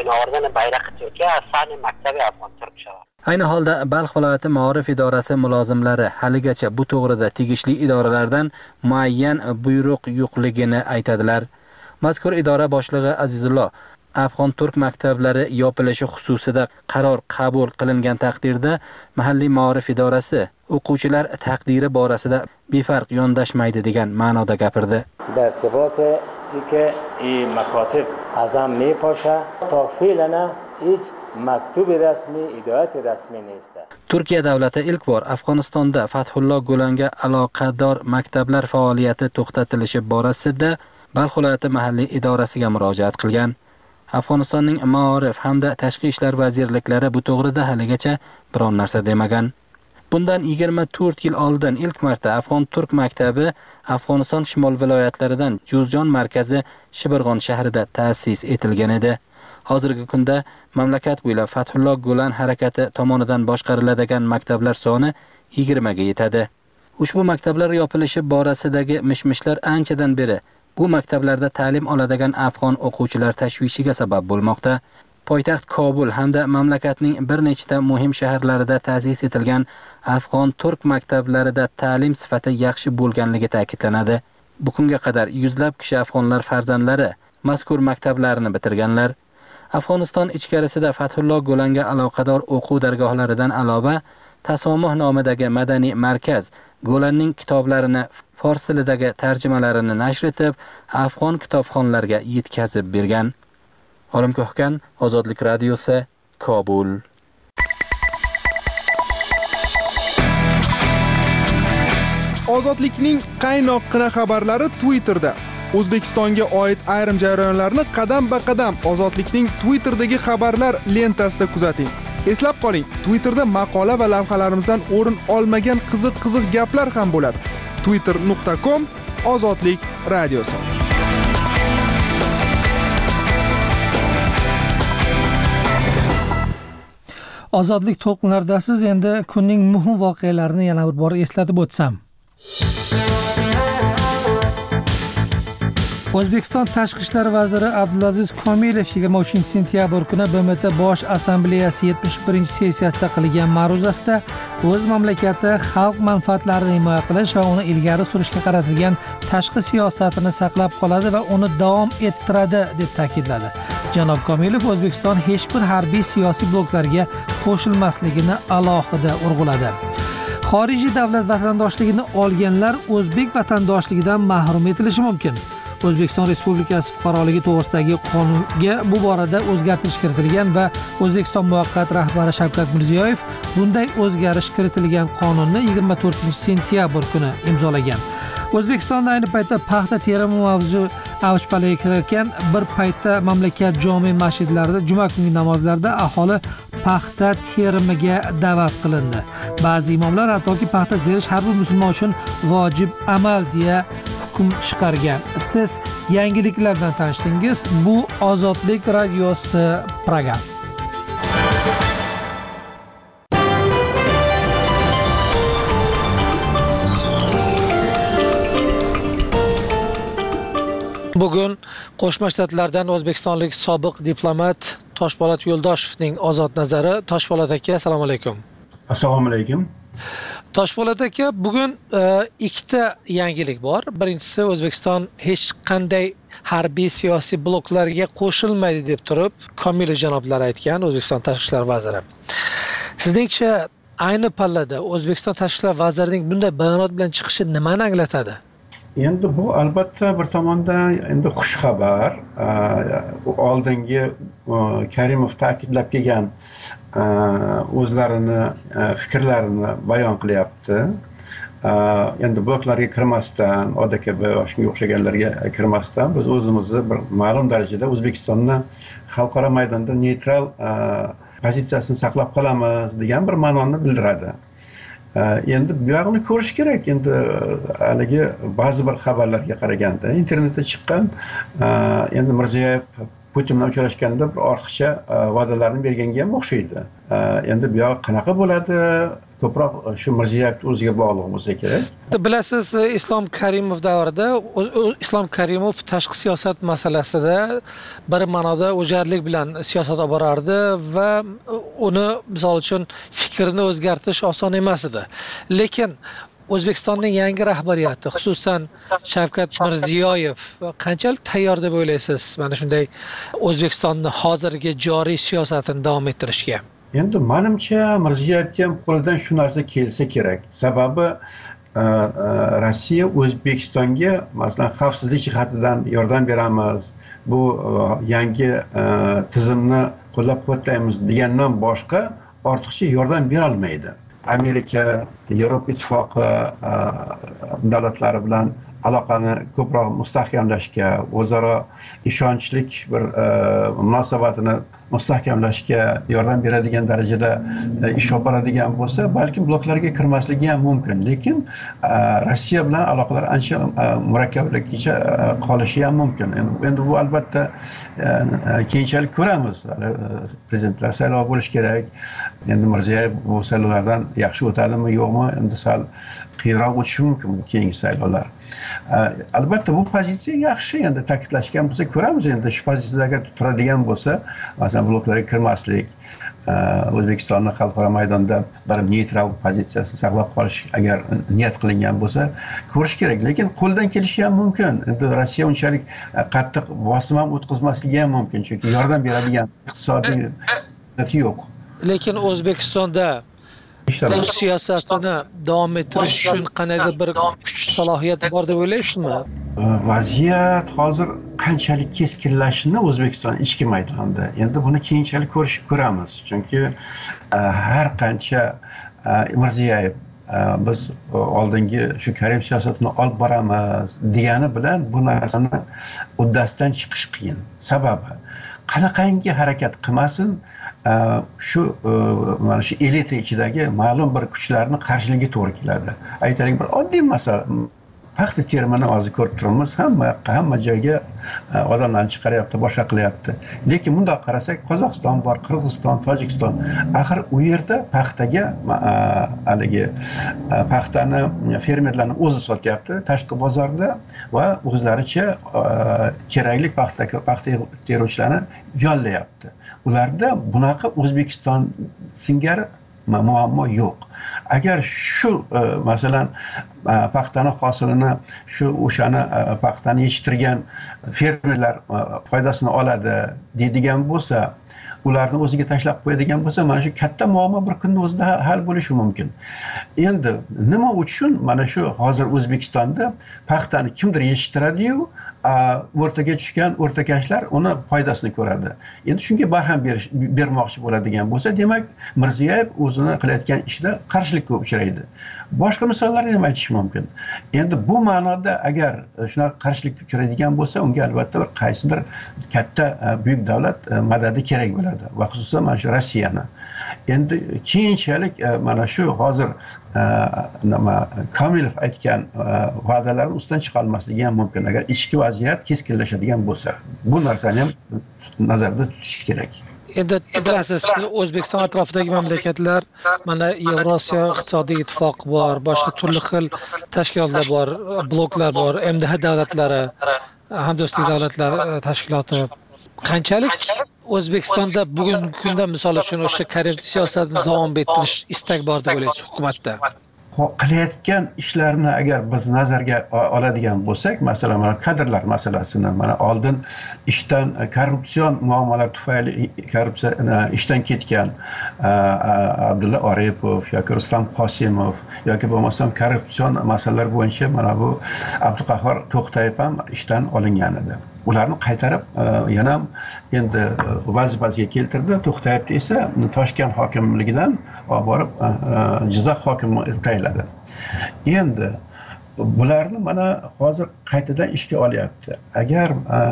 S12: Ayni holda Balx viloyati Ma'rif idorasi mulozimlari haligacha bu to'g'rida tegishli idoralardan muayyan buyruq yo'qligini aytadilar. Mazkur idora boshlig'i Azizulloh Afg'on turk maktablari yopilishi xususida qaror qabul qilingan taqdirda mahalliy Ma'rif idorasi o'quvchilar taqdiri borasida befarq yondashmaydi degan ma'noda gapirdi.
S14: که این مکاتب از هم می پاشه تا فعلا هیچ مکتوب رسمی هدایت رسمی نیست.
S12: Turkiya davlati ilk bor Afg'onistonda Fathulloh Gulanga aloqador maktablar faoliyati to'xtatilishi borasida Balx viloyati mahalliy idorasiga murojaat qilgan. Afg'onistonning Ma'rif hamda tashqi ishlar vazirliklari bu to'g'rida haligacha biron narsa demagan. Bundan yigirma to'rt yil oldin ilk marta Afg'on turk maktabi Afg'oniston shimol viloyatlaridan Juzjon markazi Shibirg'on shahrida ta'sis etilgan edi. Hozirgi kunda mamlakat bo'ylab Fathulloh Gulen harakati tomonidan boshqariladigan maktablar soni yigirma ga yetadi. Ushbu maktablar yopilishi borasidagi mishmishlar anchadan beri bu maktablarda ta'lim oladigan afg'on o'quvchilar tashvishiga sabab bo'lmoqda. Poytaxt Kobul hamda mamlakatning bir nechta muhim shaharlarida ta'sis etilgan Afg'on turk maktablarida ta'lim sifati yaxshi bo'lganligi ta'kidlanadi. Bugunga qadar yuzlab kishi afg'onlar farzandlari mazkur maktablarni bitirganlar. Afg'oniston ichkarisida Fathulloh Gulanga aloqador o'quv dargohlaridan alova Tasomuh nomidagi madaniy markaz Gulenning kitoblarini fors tilidagi tarjimalarini nashr etib, afg'on kitobxonlarga yetkazib bergan. Olim Ko'hkan, Ozodlik radiosi, Kobul.
S5: Ozodlikning qaynoqqina xabarlari Twitterda. O'zbekistonga oid ayrim jarayonlarni qadam-ba-qadam Ozodlikning Twitterdagi xabarlar lentasida kuzating. Eslab qoling, Twitterda maqola va lavhalarimizdan o'rin olmagan qiziq-qiziq gaplar ham bo'ladi. twitter nuqta com Ozodlik radiosi.
S1: Ozodlik to'lqinlaridasiz. Endi kunning muhim voqealarini yana bir bor eslatib o'tsam. O'zbekiston Tashqi ishlar vaziri Abdulaziz Komilov yigirma uchinchi sentyabr kuni B M T Bosh Assambleyasi yetmish birinchi sessiyasida qilgan ma'ruzasida o'z mamlakati xalq manfaatlarini himoya qilish va uni ilgari surishga qaratilgan tashqi siyosatini saqlab qoladi va uni davom ettiradi deb ta'kidladi. Janob Komilov O'zbekiston hech bir harbiy siyosiy bloklarga qo'shilmasligini alohida urg'uladi. Xorijiy davlat vatandoshligini olganlar o'zbek vatandoshligidan mahrum etilishi mumkin. O'zbekiston Respublikasi fuqaroligi to'g'risidagi qonunga bu borada o'zgartirish kiritilgan va O'zbekiston muvaqqat rahbari Shavkat Mirziyoyev bunday o'zgarish kiritilgan qonunni yigirma to'rtinchi sentyabr kuni imzolagan. O'zbekistonda ayni paytda paxta terimi mavzu avj palaga kirayotgan bir paytda mamlakat jome masjidlarida juma kungi namozlarda aholi paxta terimiga da'vat qilindi. Ba'zi imomlar hattoki paxta terish har bir musulmon uchun vojib amal deya hukm chiqargan. Siz yangiliklar bilan tanishdingiz. Bu Ozodlik radiosi program. Bugun Qo'shma Shtatlardan O'zbekistonlik sobiq diplomat Toshpo'lat Yo'ldoshevning ozod nazari. Toshpo'lat aka, assalomu alaykum.
S15: Assalomu alaykum.
S1: Toshpo'lat aka, bugun e, ikkita yangilik bor. Birinchisi, O'zbekiston hech qanday harbiy siyosiy bloklarga qo'shilmaydi deb turib, Komilov janoblar aytgan, O'zbekiston tashqi ishlar vaziri. Sizningcha ayni pallada O'zbekiston tashqi ishlar vazirining bunday bayonot bilan chiqishi nimani anglatadi?
S15: Endi bu albatta bir tomondan endi xush xabar. Oldingi Karimov ta'kidlab kelgan o'zlarini fikrlarini bayon qilyapti. Endi bloklarga kirmasdan, O D K B va shunga o'xshaganlarga kirmasdan biz o'zimizni bir ma'lum darajada O'zbekistonni xalqaro maydonda neytral pozitsiyasini saqlab qolamiz degan bir ma'noni bildiradi. Endi bu yoqni ko'rish kerak. Endi haligi ba'zi bir xabarlarga qaraganda internetda chiqqan, endi Mirziyoyev Putin bilan uchrashganda bir ortiqcha va'dalarni berganga ham o'xshaydi. Endi bu yoq qanaqa bo'ladi? Ko'proq shu Mirziyoyev o'ziga bog'liq bo'lsa kerak.
S1: Bilasiz, Islom Karimov davrida Islom Karimov tashqi siyosat masalasida bir ma'noda o'jarlik bilan siyosat olib borardi va uni misol uchun fikrini o'zgartirish oson emas edi. Lekin O'zbekistonning yangi rahbariyati, xususan Shavkat Mirziyoyev qanchalik tayyor deb o'ylaysiz mana shunday O'zbekistonning hozirgi joriy siyosatini davom ettirishga?
S15: Endi menimcha Mirziyoyevga ham qo'lidan shu narsa kelsa kerak. Sababi Rossiya O'zbekistonga masalan xavfsizlik jihatidan yordam beramiz, bu yangi tizimni qo'llab-quvvatlaymiz degandan boshqa ortiqcha yordam bera olmaydi. Amerika, Yevropa Ittifoqi davlatlari bilan aloqani ko'proq mustahkamlashga, o'zaro ishonchlik bir munosabatini mustahkamlashga yordam beradigan darajada ish olib boradigan bo'lsa, balkim bloklarga kirmasligi ham mumkin. Lekin Rossiya bilan aloqalar ancha murakkablikcha qolishi ham mumkin. Endi bu albatta keyinchalik ko'ramiz. Prezidentlar saylovi bo'lishi kerak. Endi Mirziyoyev bu saylovlardan yaxshi o'tadimi, yo'qmi? Endi sal qiyinroq o'tishi mumkin bu keyingi saylovlar. Albatta bu pozitsiya yaxshi, endi ta'kidlashgan bo'lsa ko'ramiz. Endi shu pozitsiyaga turadigan bo'lsa, masalan bloklarga kirmaslik, O'zbekistonni xalqaro maydonda bir neytral pozitsiyasini saqlab qolish agar niyat qilingan bo'lsa ko'rish kerak. Lekin qo'ldan kelishi ham mumkin. Endi Rossiya unchalik qattiq bosim ham o'tkazmasligi ham mumkin, chunki yordam beradigan iqtisodiy yo'q.
S1: Lekin O'zbekistonda ish siyosatini davom ettirish uchun qanday bir kuch salohiyat bor deb o'ylaysizmi?
S15: Vaziyat hozir qanchalik keskinlashishini O'zbekiston ichki maydonda. Endi buni keyinchalik ko'rish ko'ramiz. Chunki har qancha Mirziyoyev biz oldingi shu Karim siyosatini olib boramiz degani bilan bu narsani uddasidan chiqish qiyin. Sababi qanaqangi harakat qilmasin, shu mana shu elita ichidagi ma'lum bir kuchlarni qarshiligiga to'g'ri keladi. Aytaylik, bir oddiy masala, paxta terimini hozir ko'rib turibmiz, hamma hamma joyga odamlarni chiqaryapti, boshqa qilyapti. Lekin bundoq qarasak, Qozog'iston bor, Qirg'iziston, Tojikiston, axir u yerda paxtaga haligi paxtani fermerlarning o'zi sotyapti tashqi bozorda va o'zlaricha kerakli paxta paxta teruvchilarni yollayapti. Ularda bunaqa O'zbekiston singari muammo yo'q. Agar shu masalan paxtani hosilini shu o'shani paxtani yetishtirgan fermerlar foydasini oladi deydigan bo'lsa, ularni o'ziga tashlab qo'yadigan bo'lsa, mana shu katta muammo bir kunning o'zida hal bo'lishi mumkin. Endi nima uchun mana shu hozir O'zbekistonda paxtani kimdir yetishtiradi-yu, o'rtaga tushgan o'rtakashlar uni foydasini ko'radi. Endi shunga barham berish bermoqchi bo'ladigan bo'lsa, demak, Mirziyoyev o'zini qilayotgan ishda qarshilikka uchraydi. Boshqa misollarni ham aytish mumkin. Endi bu ma'noda agar shunaqa qarshilikka uchraydigan bo'lsa, unga albatta bir qaysidir katta buyuk davlat madadi kerak bo'ladi va xususan mana shu Rossiyani. Endi keyinchalik mana shu hozir nima Komilov aytgan va'dalarni ustidan chiqa olmasligi ham mumkin agar ichki vaziyat keskinlashadigan bo'lsa. Bu narsani ham nazarda tutish kerak.
S1: Endi bilasiz, O'zbekiston atrofidagi mamlakatlar mana Yevrosiyo iqtisodiy ittifoqi bor, boshqa turli xil tashkilotlar bor, bloklar bor, M D H davlatlari, hamdo'stlik davlatlari tashkiloti. Qanchalik O'zbekistonda bugungi kunda misol uchun o'sha korrupsiya siyosatini davom ettirish istak bor deb o'ylaysiz hukumatda?
S15: Qilayotgan ishlarni agar biz nazarga oladigan bo'lsak, masalan, mana kadrlar masalasini, mana oldin ishdan korrupsion muammolar tufayli korrupsiya ishdan ketgan Abdulla Oripov yoki Rustam Qosimov yoki bo'lmasam korrupsion masalalar bo'yicha mana bu Abduqahhor To'xtayev ham ishdan olingan edi. Ularni qaytarib yana endi vazifasiga keltirdi. To'xtayevni esa Toshkent hokimligidan olib borib Jizzax hokimi etib tayinladi. Endi bularni mana hozir qaytadan ishga olyapti. Agar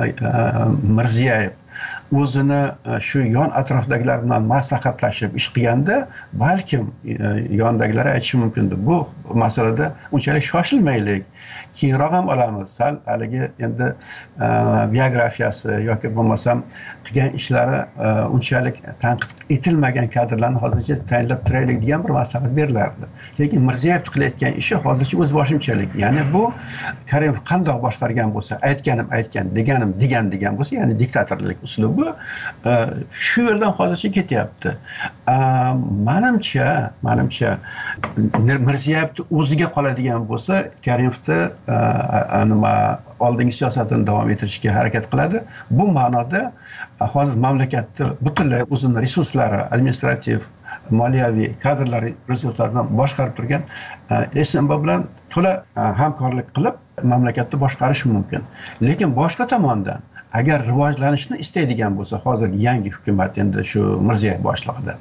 S15: Mirziyoyev o'zini shu yon atrofdagilar bilan maslahatlashib ish qilganda, balkim yondagilar aytishi mumkin. Bu masalada unchalik shoshilmaylik. Keyinroq ham olamiz. Sal haligi endi biografiyasi yoki bo'lmasam qilgan ishlari unchalik tanqid etilmagan kadrlarni hozircha tayinlab turaylik degan bir maslahat berilardi. Lekin Mirziyoyev qilayotgan ishi hozircha o'z boshimchalik. Ya'ni bu Karimov qandoq boshqargan bo'lsa, aytganim aytgan, deganim degan degan bo'lsa, ya'ni diktatorlik uslubi shu yo'ldan hozircha ketyapti. Menimcha, menimcha Mirziyoyevni o'ziga qoladigan bo'lsa, Karimovni nima oldingi siyosatini davom ettirishga harakat qiladi. Bu ma'noda hozir mamlakatda butunlay o'zining resurslari, administrativ, moliyaviy, kadrlar resurslaridan boshqarib turgan S M B bilan to'la hamkorlik qilib mamlakatni boshqarish mumkin. Lekin boshqa tomondan agar rivojlanishni istaydigan bo'lsa, hozirgi yangi hukumat endi shu Mirziyoyev boshlig'ida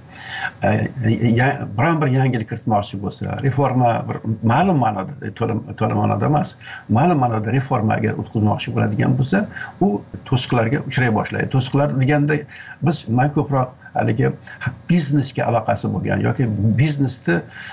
S15: biron bir yangilik kiritmoqchi bo'lsa, reforma bir ma'lum ma'noda, to'la ma'noda emas, ma'lum ma'noda reforma agar o'tkazmoqchi bo'ladigan bo'lsa, u to'siqlarga uchray boshlaydi. To'siqlar deganda biz men ko'proq haligi biznesga aloqasi bo'lgan yoki biznesni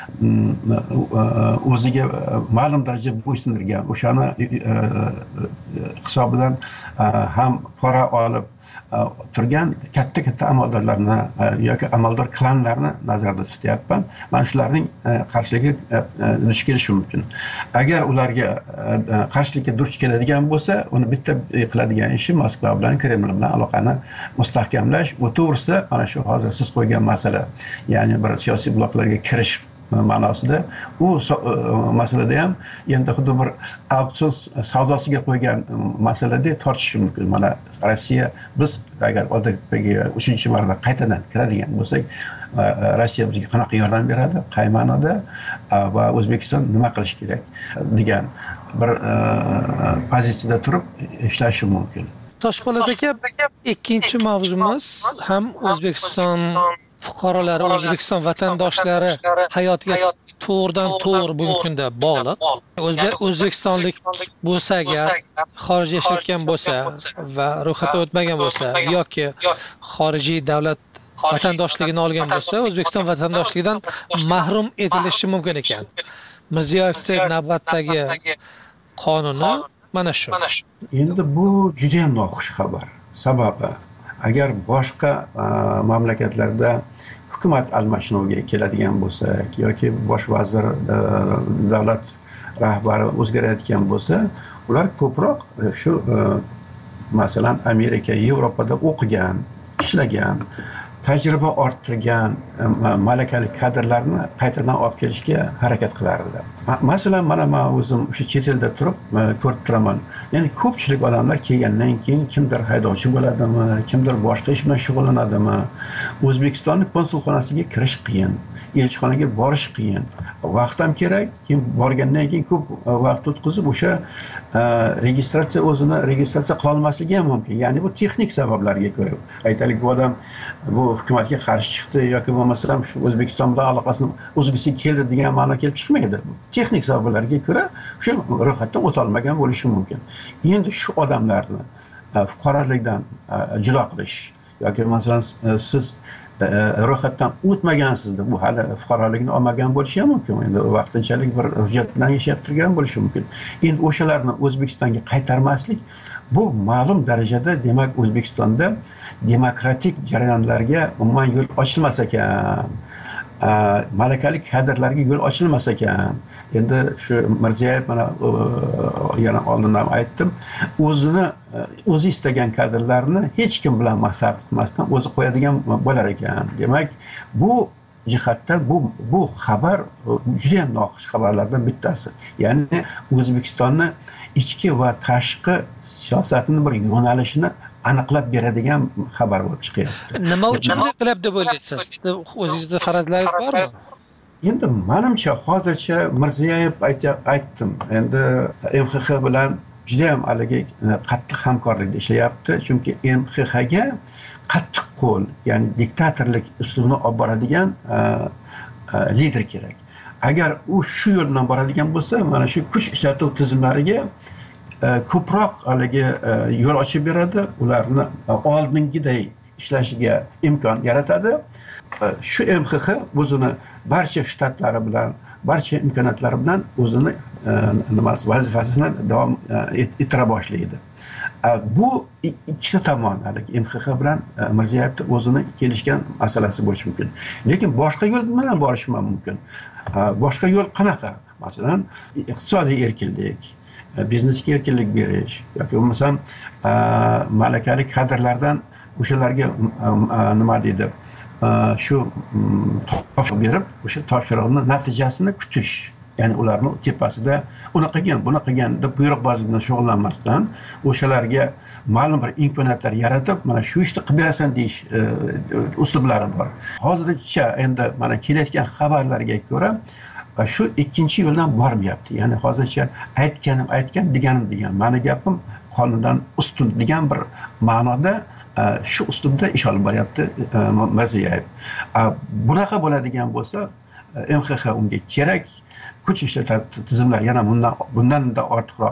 S15: o'ziga ma'lum darajada bo'ysundirgan, o'shani hisobidan ham pora olib turgan katta-katta amaldorlarni yoki amaldor klanlarni nazarda tutyapman. Mana shularning qarshiligiga duch kelishi mumkin. Agar ularga qarshilikka duch keladigan bo'lsa, uni bitta qiladigan ishi Moskva bilan, Kreml bilan aloqani mustahkamlash. Bu to'g'risida mana shu hozir siz qo'ygan masala, ya'ni bir siyosiy bloklarga kirish ma'nosida u masalada ham endi xuddi bir auksion savdosiga qo'ygan masalada tortishi mumkin. Mana Rossiya, biz agar odatdagi uchinchi marta qaytadan kiradigan bo'lsak, Rossiya bizga qanaqa yordam beradi, qay ma'noda va O'zbekiston nima qilish kerak degan bir pozitsiyada turib ishlashi mumkin.
S1: Toshpo'lat aka, ikkinchi mavzumiz ham O'zbekiston fuqarolari, O'zbekiston vatandoshlari hayotiga to'g'ridan to'g'ri bugungi kunda bog'liq. O'zbekistonlik bo'lsa agar, xorijda yashayotgan bo'lsa va ro'yxatdan o'tmagan bo'lsa yoki xorijiy davlat vatandoshligini olgan bo'lsa, O'zbekiston vatandoshligidan mahrum etilishi mumkin ekan. Mirziyoyevning navbatdagi qonuni mana shu.
S15: Endi bu juda ham noxush xabar. Sababi agar boshqa mamlakatlarda hukumat almashinuviga keladigan bo'lsak yoki bosh vazir, davlat rahbari o'zgarayotgan bo'lsa, ular ko'proq shu masalan Amerika, Yevropada o'qigan, ishlagan, tajriba orttirgan malakali kadrlarni qaytadan olib kelishga harakat qilardi. Masalan, mana men o'zim o'sha chet elda turib ko'rib turaman. Ya'ni ko'pchilik odamlar kelgandan keyin kimdir haydovchi bo'ladimi, kimdir boshqa ish bilan shug'ullanadimi. O'zbekistonning konsulxonasiga kirish qiyin, elchixonaga borish qiyin. Vaqt ham kerak, keyin borgandan keyin ko'p vaqt o'tkazib o'sha registratsiya o'zini registratsiya qila olmasligi ham mumkin. Ya'ni bu texnik sabablarga ko'ra. Aytaylik, bu odam bu hukumatga qarshi chiqdi yoki bo'lmasam shu O'zbekiston bilan aloqasini o'zgisi keldi degan ma'no kelib chiqmaydi. Texnik sabablarga ko'ra shu ro'yxatdan o'ta olmagan bo'lishi mumkin. Endi shu odamlarni fuqarolikdan judo qilish yoki masalan siz ro'yxatdan o'tmagansizda bu hali fuqarolikni olmagan bo'lishi ham mumkin. Endi vaqtinchalik bir hujjat bilan yashab turgan bo'lishi mumkin. Endi o'shalarni O'zbekistonga qaytarmaslik bu ma'lum darajada, demak, O'zbekistonda demokratik jarayonlarga umuman yo'l ochilmas ekan. Malakali kadrlarga yo'l ochilmas ekan. Endi shu Mirziyoyev mana yana oldin ham aytdim, o'zini o'zi istagan kadrlarni hech kim bilan maslahat qilmasdan o'zi qo'yadigan bo'lar ekan. Demak, bu jihatdan bu bu xabar juda ham noxush xabarlardan bittasi. Ya'ni O'zbekistonni ichki va tashqi siyosatining bir yo'nalishini aniqlab beradigan xabar bo'lib chiqyapti.
S1: Nima uchun qilib deb o'ylaysiz? O'zingizda farazlaringiz bormi?
S15: Endi menimcha hozircha Mirziyoyev aytdim. Endi M X X bilan juda ham haligi qattiq hamkorlikda ishlayapti. Chunki M X Xga qattiq qo'l, ya'ni diktatorlik uslubini olib boradigan lider kerak. Agar u shu yo'ldan boradigan bo'lsa, mana shu kuch ishlatuv tizimlariga ko'proq haligi yo'l ochib beradi, ularni oldingiday ishlashiga imkon yaratadi. Shu M X X o'zini barcha shtatlari bilan, barcha imkoniyatlari bilan o'zini nimasi vazifasini davom ettira boshlaydi. Bu ikkita tomon, haligi M X X bilan Mirziyoyev o'zini kelishgan masalasi bo'lishi mumkin. Lekin boshqa yo'l bilan borish ham mumkin. Boshqa yo'l qanaqa? Masalan, iqtisodiy erkinlik, biznesga erkinlik berish yoki bo'lmasam malakali kadrlardan o'shalarga nima deydi, shu topshiriq berib, o'sha topshiriqning natijasini kutish. Ya'ni ularni tepasida uni qilgan, buni qilgan deb buyruqbozlik bilan shug'ullanmasdan o'shalarga ma'lum bir imkoniyatlar yaratib, mana shu ishni qilib berasan deyish uslublari bor. Hozircha endi mana kelayotgan xabarlarga ko'ra shu ikkinchi yo'ldan bormayapti. Ya'ni hozircha aytganim aytgan, deganim degan. Mani gapim qonundan ustun degan bir ma'noda shu uslubda ish olib boryapti Mirziyoyev. Bunaqa bo'ladigan bo'lsa, M X X unga kerak, kuch ishlatuvchi tizimlar yana bundan bundan da ortiqroq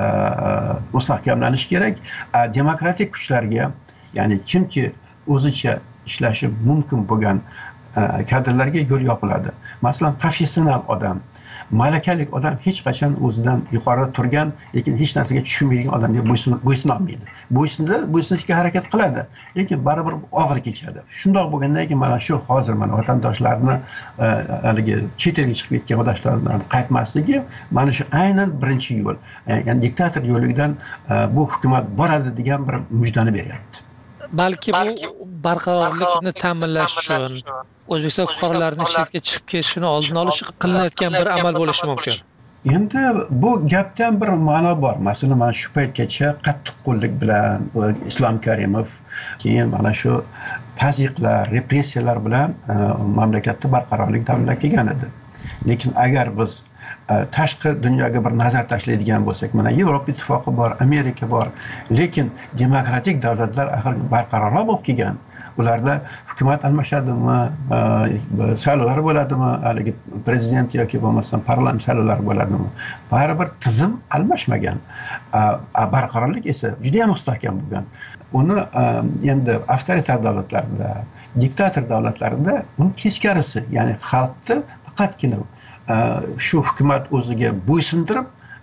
S15: mustahkamlanishi kerak. Demokratik kuchlarga, ya'ni kimki o'zicha ishlashi mumkin bo'lgan kadrlarga yo'l yopiladi. Masalan, professional odam, malakali odam hech qachon o'zidan yuqorida turgan, lekin hech narsaga tushunmaydigan odamga bo'ysuna olmaydi. Bo'ysunda bo'ysunishga harakat qiladi, lekin baribir og'ir kechadi. Shundoq bo'lgandan keyin mana shu hozir mana vatandoshlarni haligi chet elga chiqib ketgan vatandoshlardan qaytmasligi mana shu aynan birinchi yo'l. Ya'ni diktator yo'lidan bu hukumat boradi degan bir mujdani beryapti.
S1: Balki bu barqarorlikni ta'minlash uchun O'zbekiston fuqarolarining chetga chiqib ketishini oldini olish qilinayotgan bir amal bo'lishi mumkin.
S15: Endi bu gapdan bir ma'no bor. Masalan, mana shu paytgacha qattiqqo'llik bilan Islom Karimov, keyin mana shu tazyiqlar, repressiyalar bilan mamlakatda barqarorlik ta'minlab kelgan edi. Lekin agar biz tashqi dunyoga bir nazar tashlaydigan bo'lsak, mana Yevropa ittifoqi bor, Amerika bor, lekin demokratik davlatlar axir barqarorroq bo'lib kelgan. Ularda hukumat almashadimi, saylovlar bo'ladimi, haligi prezident yoki bo'lmasam parlament saylovlari bo'ladimi? Baribir tizim almashmagan. Barqarorlik esa juda ham mustahkam bo'lgan. Uni endi avtoritar davlatlarda, diktator davlatlarda uni teskarisi, ya'ni xalqni faqatgina shu hukumat o'ziga bo'ysundirib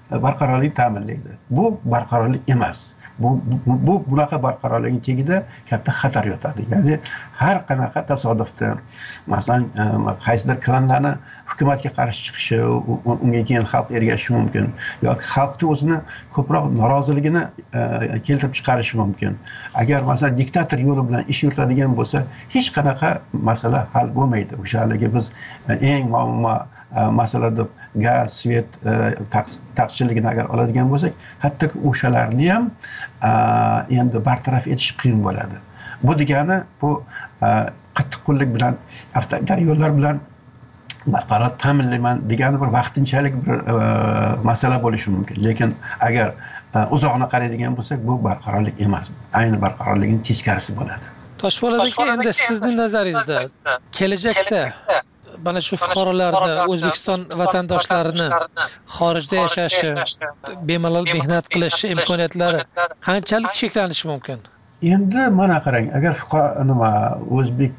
S15: barqarorlikni ta'minlaydi. Bu barqarorlik emas. Bu bu, bu bunaqa barqarorlikning tagida katta xatar yotadi. Ya'ni har qanaqa tasodifda, masalan, qaysidir klanlarni hukumatga qarshi chiqishi, unga keyin xalq ergashishi mumkin yoki xalqni o'zini ko'proq noroziligini keltirib chiqarishi mumkin. Agar masalan diktator yo'li bilan ish yuritadigan bo'lsa, hech qanaqa masala hal bo'lmaydi. O'shaligi biz eng muammo masala deb gaz, svet taqchilligini agar oladigan bo'lsak, hattoki o'shalarni ham endi bartaraf etish qiyin bo'ladi. Bu degani bu qattiqqo'llik bilan, avtoritar yo'llar bilan barqaror ta'minlayman degani bir vaqtinchalik bir masala bo'lishi mumkin. Lekin agar uzoqni qaraydigan bo'lsak, bu barqarorlik emas. Ayni barqarorlikning teskarisi bo'ladi.
S1: Toshpo'lat aka, endi sizning nazaringizda kelajakda mana shu fuqarolarni, O'zbekiston vatandoshlarini xorijda yashashi, bemalol mehnat qilish imkoniyatlari qanchalik cheklanishi mumkin?
S15: Endi mana qarang, agar nima o'zbek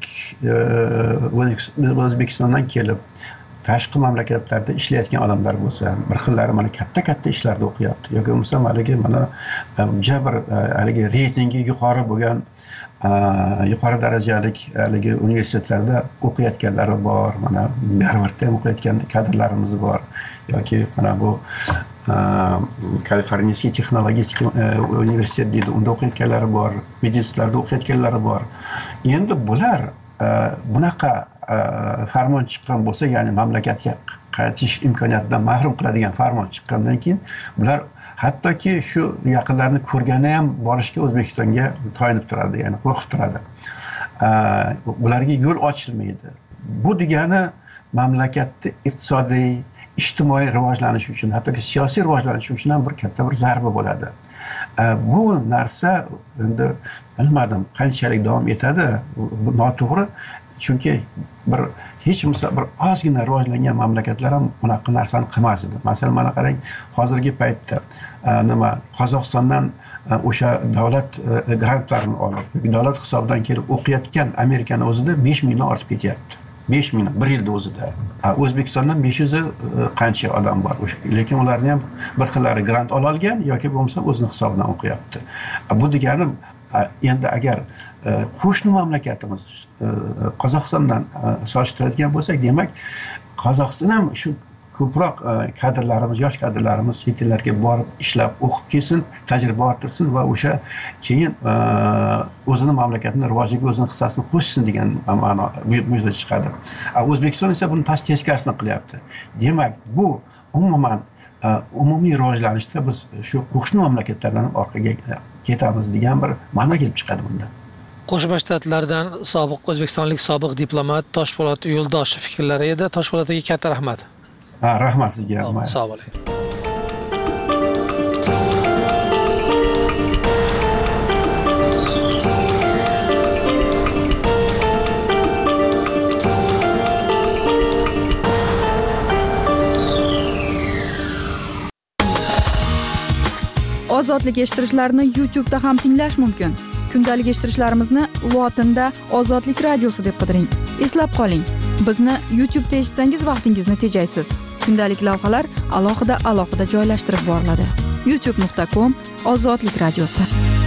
S15: O'zbekistondan kelib tashqi mamlakatlarda ishlayotgan odamlar bo'lsa, bir xillari mana katta-katta ishlarda o'qiyapti yoki bo'lmasa maligi mana jabr haligi reytingi yuqori bo'lgan yuqori darajalik haligi universitetlarda o'qiyotganlari bor, mana Harvardda ham o'qiyotgan kadrlarimiz bor yoki mana bu Kaliforniya texnologik universitet deydi, unda o'qiyotganlari bor, medinstitutlarda o'qiyotganlari bor. Endi bular bunaqa farmon chiqqan bo'lsa, ya'ni mamlakatga qaytish imkoniyatidan mahrum qiladigan farmon chiqqandan keyin bular hattoki shu yaqinlarini ko'rgani ham borishga O'zbekistonga toyinib turadi, ya'ni qo'rqib turadi. Bularga yo'l ochilmaydi. Bu degani mamlakatning iqtisodiy, ijtimoiy rivojlanishi uchun, hattoki siyosiy rivojlanishi uchun ham bir katta bir zarba bo'ladi. Bu narsa endi bilmadim qanchalik davom etadi, bu noto'g'ri. Chunki bir hech kimsa bir ozgina rivojlangan mamlakatlar ham bunaqa narsani qilmas edi. Masalan, mana qarang, hozirgi paytda nima Qozog'istondan o'sha davlat grantlarini olib, davlat hisobidan kelib o'qiyotgan Amerikani o'zida besh mingdan ortib ketyapti. besh ming bir yilda o'zida. O'zbekistondan besh yuz qancha odam bor. Lekin ularni ham bir xillari grant ola olgan yoki bo'lmasa o'zini hisobidan o'qiyapti. Bu degani endi agar qo'shni mamlakatimiz Qozog'istondan solishtiradigan bo'lsak, demak Qozog'iston ham shu ko'proq kadrlarimiz, yosh kadrlarimiz chet ellarga borib ishlab, o'qib kelsin, tajriba orttirsin va o'sha keyin o'zini mamlakatini rivojiga o'zini hissasini qo'shsin degan ma'no yuzaga chiqadi. O'zbekiston esa buni teskarisini qilyapti. Demak, bu umuman umumiy rivojlanishda biz shu qo'shni mamlakatlardan orqaga ketamiz degan bir ma'no kelib chiqadi bunda.
S1: Qo'shma Shtatlardan sobiq o'zbekistonlik sobiq diplomat Toshpo'lat Yo'ldoshev fikrlari edi. Toshpo'lat aka, katta rahmat.
S15: Ha, rahmat sizga.
S1: Sog' bo'ling.
S4: Ozodlik eshittirishlarni YouTube da ham tinglash mumkin. Kundalik eshittirishlarimizni lotinda Ozodlik radiosi deb qidiring. Eslab qoling, bizni YouTube'da eshitsangiz vaqtingizni tejaysiz. Kundalik lavhalar alohida alohida joylashtirib boriladi. youtube nuqta com Ozodlik radiosi.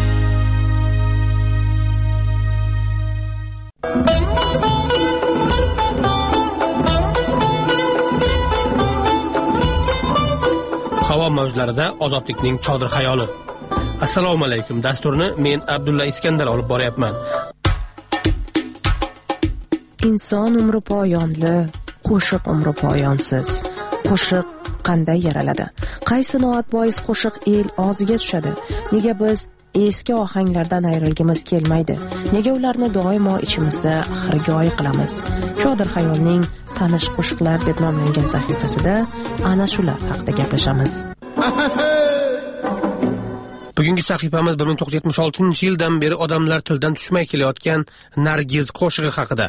S11: Havo mavjlarida ozodlikning chodir xayoli. Assalomu alaykum. Dasturni men Abdulla Iskandar olib boryapman.
S7: Inson umri poyonli, qo'shiq umri poyonsiz. Qo'shiq qanday yaraladi? Qaysi noat bois qo'shiq el og'ziga tushadi? Nega biz eski ohanglardan ayrilgimiz kelmaydi? Nega ularni doimo ichimizda xirgoy qilamiz? Chodir xayolning tanish qo'shiqlar deb nomlangan sahifasida ana shular haqida gaplashamiz.
S11: Bugungi sahifamiz bir ming to'qqiz yuz yetmish oltinchi yildan beri odamlar tildan tushmay kelayotgan Nargiz qo'shig'i haqida.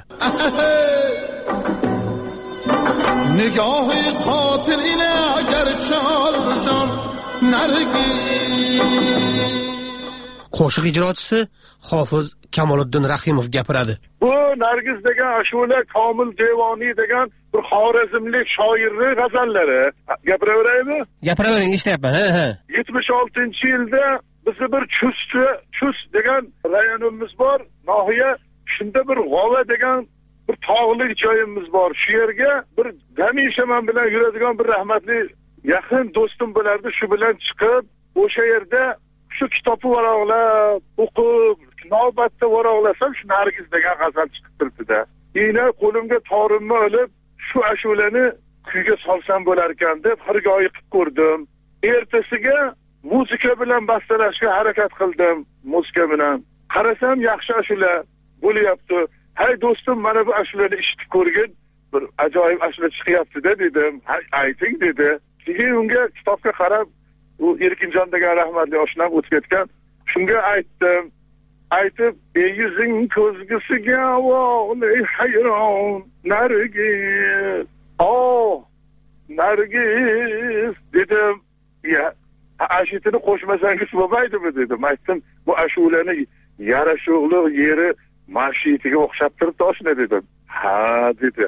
S16: Nigohi qotil ina agar chaljon Nargiz.
S11: Qo'shiq ijrochisi Hofiz Kamoliddin Rahimov gapiradi.
S17: Bu Nargiz degan ashula Komil Devoniy degan bir xorazmlik shoirning g'azallari. Gapiraveraymi?
S11: Gapiravering, eshityapman. Ha, ha.
S17: yetmish oltinchi yilda bizni bir Chustri, Chust degan rayonimiz bor, nohiya. Shunda bir G'ova degan bir tog'li joyimiz bor. Shu yerga bir hamisha men bilan yuradigan bir rahmatli yaqin do'stim bo'lardi. Shu bilan chiqib, o'sha yerda shu kitobni varaqlab, o'qib, navbatda varaqlasam shu Nargiz degan g'azal chiqib turibdi-da. Yana qo'limga torimni olib, shu ashulani kuyga solsam bo'lar ekan deb xirgoyi qilib ko'rdim. Ertasiga muzika bilan bastalashga harakat qildim, muzika bilan. Qarasam yaxshi ashula bo'lyapti. Hay do'stim, mana bu ashulani eshitib ko'rgin, bir ajoyib ashula chiqyapti-da dedim. Hay ayting dedi. Keyin unga kitobga qarab, u Erkinjon degan rahmatli oshnam o'tib ketgan. Shunga aytdim. Aytib, ey yuzing ko'zgisiga vo'lay hayron Nargiz. Oh, Nargiz dedim. Ya, ashitini qo'shmasangiz bo'lmaydimi dedim. Aytdim, bu ashulani yarashuqli yeri mashitiga o'xshab turibdi oshna dedim. Ha dedi.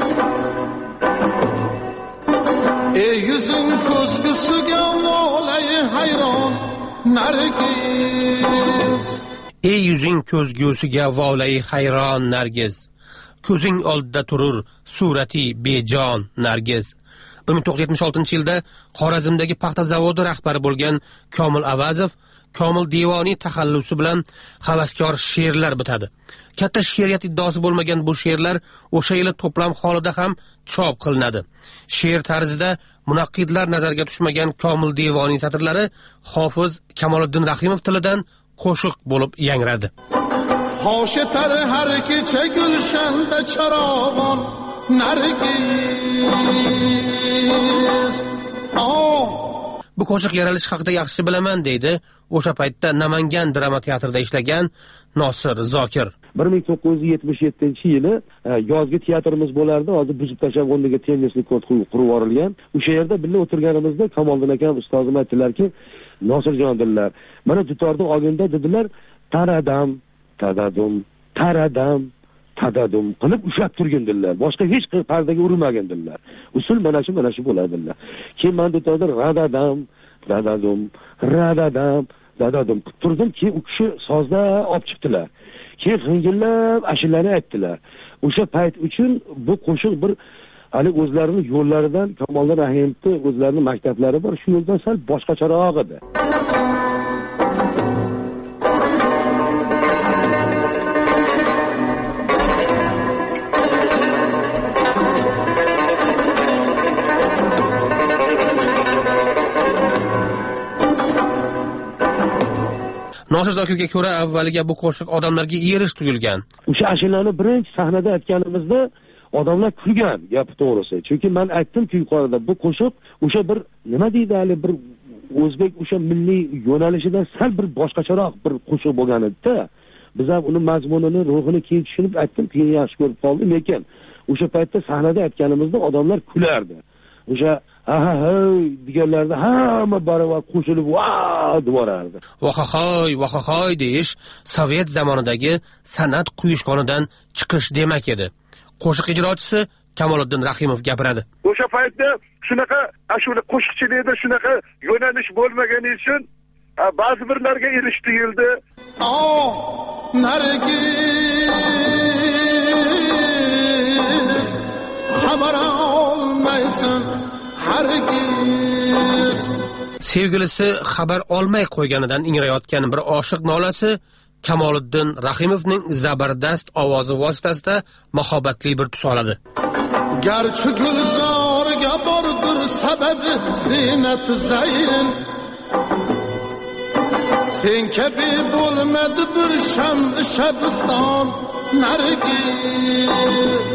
S16: Ey yuzing ko'zgisiga vo'lay hayron Nargiz.
S11: Ey yuzing ko'zgusiga volay hayron Nargiz. Ko'zing oldida turur surati bejon Nargiz. bir ming to'qqiz yuz yetmish oltinchi yilda Xorazmdagi paxta zavodi rahbari bo'lgan Komil Avazov Komil Devoniy taxallusi bilan havaskor she'rlar bitadi. Katta she'riyat iddaosi bo'lmagan bu she'rlar o'sha yili to'plam holida ham chop qilinadi. She'r tarzida munaqqidlar nazarga tushmagan Komil Devoniy satrlari Hofiz Kamoliddin Rahimov tilidan qo'shiq bo'lib yangradi.
S16: Hoshitar har kecha gulshanda charog'on Nargiz. Oh,
S11: bu qo'shiq yaralish haqida yaxshi bilaman deydi o'sha paytda Namangan drama teatrida ishlagan Nosir Zokir.
S18: bir ming to'qqiz yuz yetmish yettinchi yili yozgi teatrimiz bo'lardi. Hozir buzib tashlab o'rniga tennislik kort qurib yuborilgan. O'sha yerda birga o'tirganimizda Kamoliddin akam ustozim aytdilarki, Nosirjon dedilar, mana dutorni olganda dedilar, taradam, tadadum, taradam, tadadum qilib ushlab turgin dedilar. Boshqa hech pardaga urmagan dedilar. Usul mana shu mana shu bo'ladilar. Keyin men dutorda radadam, dadadum, radadam, dadadum turdim, keyin u kishi sozda olib chiqdilar. Keyin xingillab ashulani aytdilar. O'sha payt uchun bu qo'shiq bir hali o'zlarining yo'llaridan, Kamoliddin Rahimovning o'zlarining maktablari bor, shu yo'ldan sal boshqacharoq edi.
S11: Nosir Zokirga ko'ra avvaliga bu qo'shiq odamlarga erish tuyulgan.
S18: O'sha ashulani birinchi sahnada aytganimizda odamlar kulgan, gapi to'g'risi. Chunki men aytdim-ku yuqorida, bu qo'shiq o'sha bir nima deydi, hali bir o'zbek o'sha milliy yo'nalishidan sal bir boshqacharoq bir qo'shiq bo'lgan edi-da. Biz ham uni mazmunini, ruhini keyin tushunib aytdim, keyin yaxshi ko'rib qoldim, lekin o'sha paytda sahnada aytganimizda odamlar kulardi. O'sha aha hey deganlarda hamma baravar qo'shilib va deb borardi.
S11: Vahahoy, vahahoy deyish Sovet zamonidagi san'at quyishqonidan chiqish demak edi. Qo'shiq ijrochisi Kamoliddin Rahimov gapiradi.
S17: O'sha paytda shunaqa ashula qo'shiqchilikda shunaqa yo'nalish bo'lmagani uchun ba'zi birlarga erish tuyuldi.
S16: Oh, Nargiz, xabar olmaysan hargiz.
S11: Sevgilisi xabar olmay qo'yganidan ingrayotgan bir oshiq nolasi Kamoliddin Rahimovning zabardast ovozi vositasida mahobatli bir tus oladi.
S16: Garchi gulzorga bordir sababi zinat zayn, sen kabi bo'lmadi bir shamdi shabiston Nargiz.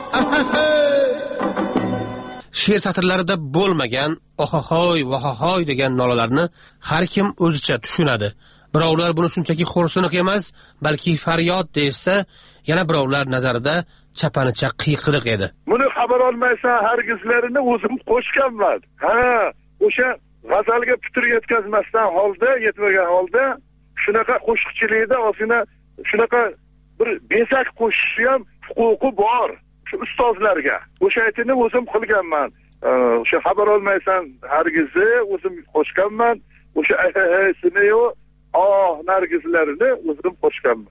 S11: She'r satrlarida bo'lmagan ohahoy vahahoy degan nolalarni har kim o'zicha tushunadi. Birovlar buni shunchaki xo'rsiniq emas, balki faryod deysa, yana birovlar nazarida chapanicha qiyqiriq edi.
S17: Buni xabar olmaysan hargizlarini o'zim qo'shganman. Ha, o'sha g'azalga putur yetkazmasdan holda, yetmagan holda shunaqa qo'shiqchilikda ozgina shunaqa bir besak qo'shishi ham huquqi bor shu ustozlarga. O'sha aytini o'zim qilganman. O'sha xabar olmaysan hargizi o'zim qo'shganman. O'sha sini yo oh nargizlarini o'zim qo'shganman.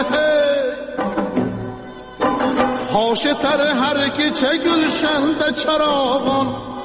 S16: Hoşetar her gece gülşende çarağın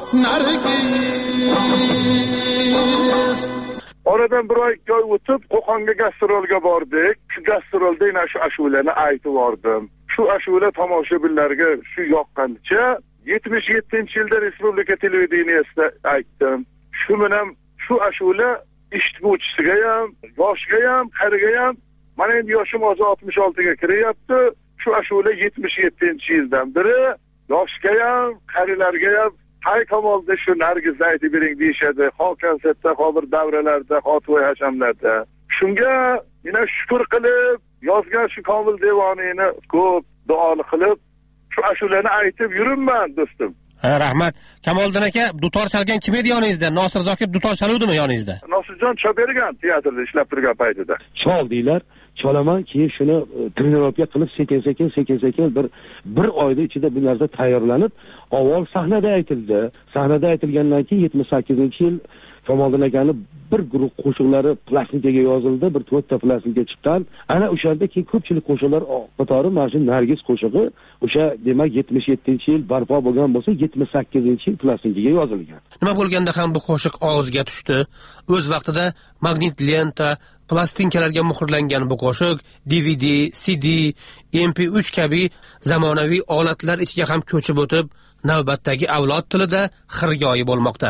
S16: nargiz.
S17: Oradan bir oy ikki oy o'tib Qo'qonga gastrolga bordik. Shu gastrolda yana shu ashulani aytib bordim. Shu ashula tomoshabinlarga shu yoqqancha yetmish yettinchi yilda Respublika televideniyasida aytdim. Shu bilan shu ashula eshituvchisiga ham, yoshga ham, qariga ham, mana endi yoshim hozir oltmish oltiga kiryapti. Shu ashula yetmish yettinchi yildan beri yoshga ham, qarilarga ham hay kamolda shu nargizni aytib bering deyishadi. Ho konsertda, hozir davralarda, to'y hashamlarda. Shunga yana shukr qilib, yozgan shu Komil devonini ko'p duo qilib, shu ashulani aytib yuribman do'stim.
S11: Ha, rahmat. Kamoliddin aka, dutor chalgan kim edi yoningizda? Nosir Zokir dutor chaluvdimi yoningizda?
S17: Nosirjon Chobergan teatrda ishlab turgan paytida.
S18: Chol deylar. Cholaman, keyin shuni trenirovka qilib sekin-sekin, sekin-sekin bir bir oyda ichida bu narsa tayyorlanib, avval sahnada aytildi. Sahnada aytilgandan keyin yetmish sakkizinchi yil Kamoliddin akani bir guruh qo'shiqlari plastinkaga yozildi, bir to'rtta plastinka chiqqan. Ana o'shanda keyin ko'pchilik qo'shiqlar qatori mana shu Nargiz qo'shig'i o'sha demak yetmish yettinchi yil barpo bo'lgan bo'lsa, yetmish sakkizinchi yil plastinkaga yozilgan.
S11: Nima bo'lganda ham bu qo'shiq og'izga tushdi. O'z vaqtida magnit lenta, plastinkalarga muhrlangan bu qo'shiq D V D, C D, M P uch kabi zamonaviy olatlar ichiga ham ko'chib o'tib, navbatdagi avlod tilida xirgoyi bo'lmoqda.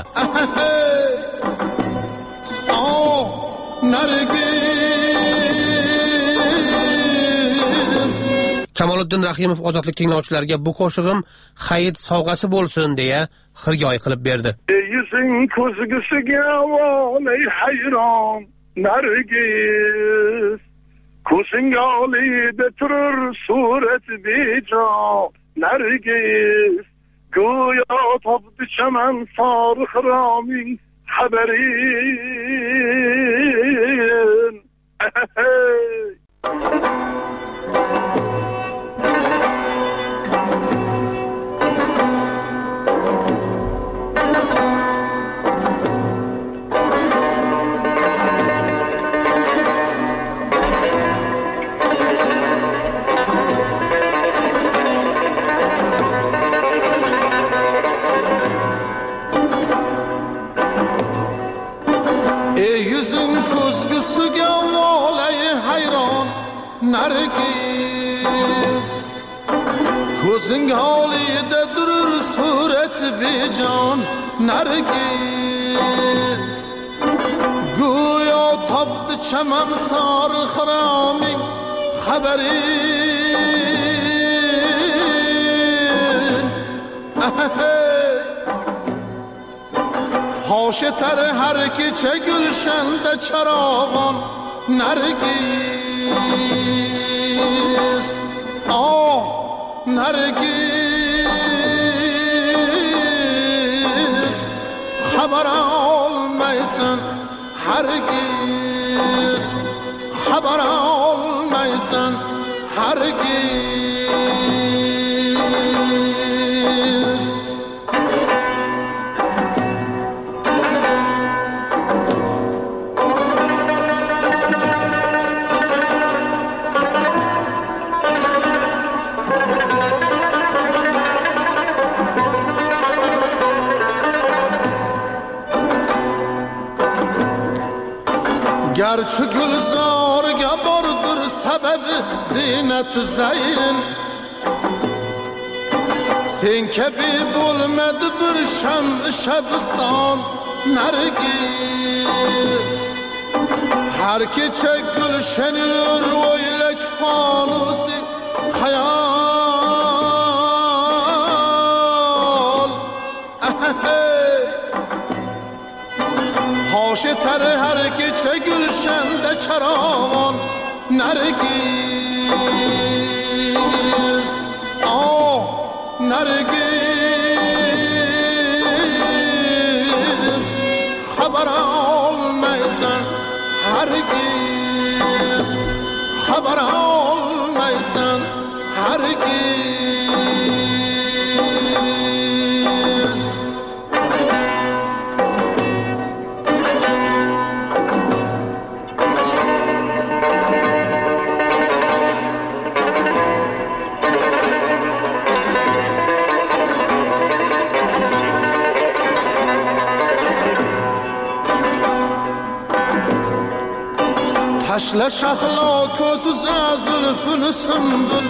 S11: Kamoliddin Rahimov ozodlik tinglovchilariga bu qo'shig'im Hayit sovg'asi bo'lsin deya xirgoyi qilib berdi.
S17: Yuzing ko'zgusiga volay hayron Nargiz, ko'zing olida turur surat bejon Nargiz, go'yo topdi chaman sori xiroming xabarin.
S16: Nargiz, ko'zing holida durur surat bejon Nargiz, go'yo topdi chaman sori xiroming xabarin. Hoşetar her kecha gulshanda charog'on Nargiz, oh Nargiz, xabar olmaysan hargiz, xabar olmaysan hargiz. Gerçi gülzarga bordur sebebi zinet zayn, sen kebi bulmadı bir şam şebistan Nargiz, her gece gülşen yürür oylak fanusi hayal. Hoşetar her gece gülşende çarağın Nargiz, oh Nargiz, haber olmaysan hargiz, xabar olmaysan hargiz. Taşla şahla közüz zülfünü sümbül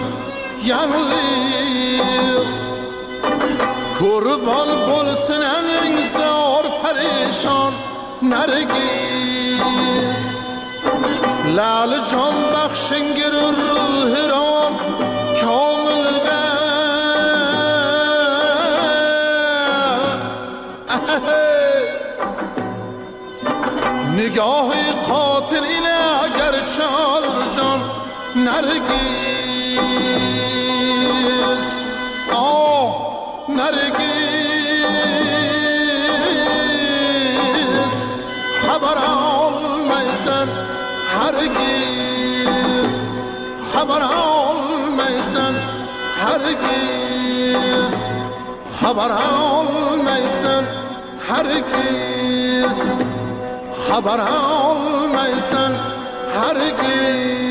S16: yanlıq Kurban bolsun en zor perişan nergiz Lali can baxşın girir ruhiran kamilge Nigahi qatil ile gerçi alır can nergiz Ah nergiz Haber almaysan hargiz Haber almaysan hargiz Haber almaysan hargiz Haber almaysan hargiz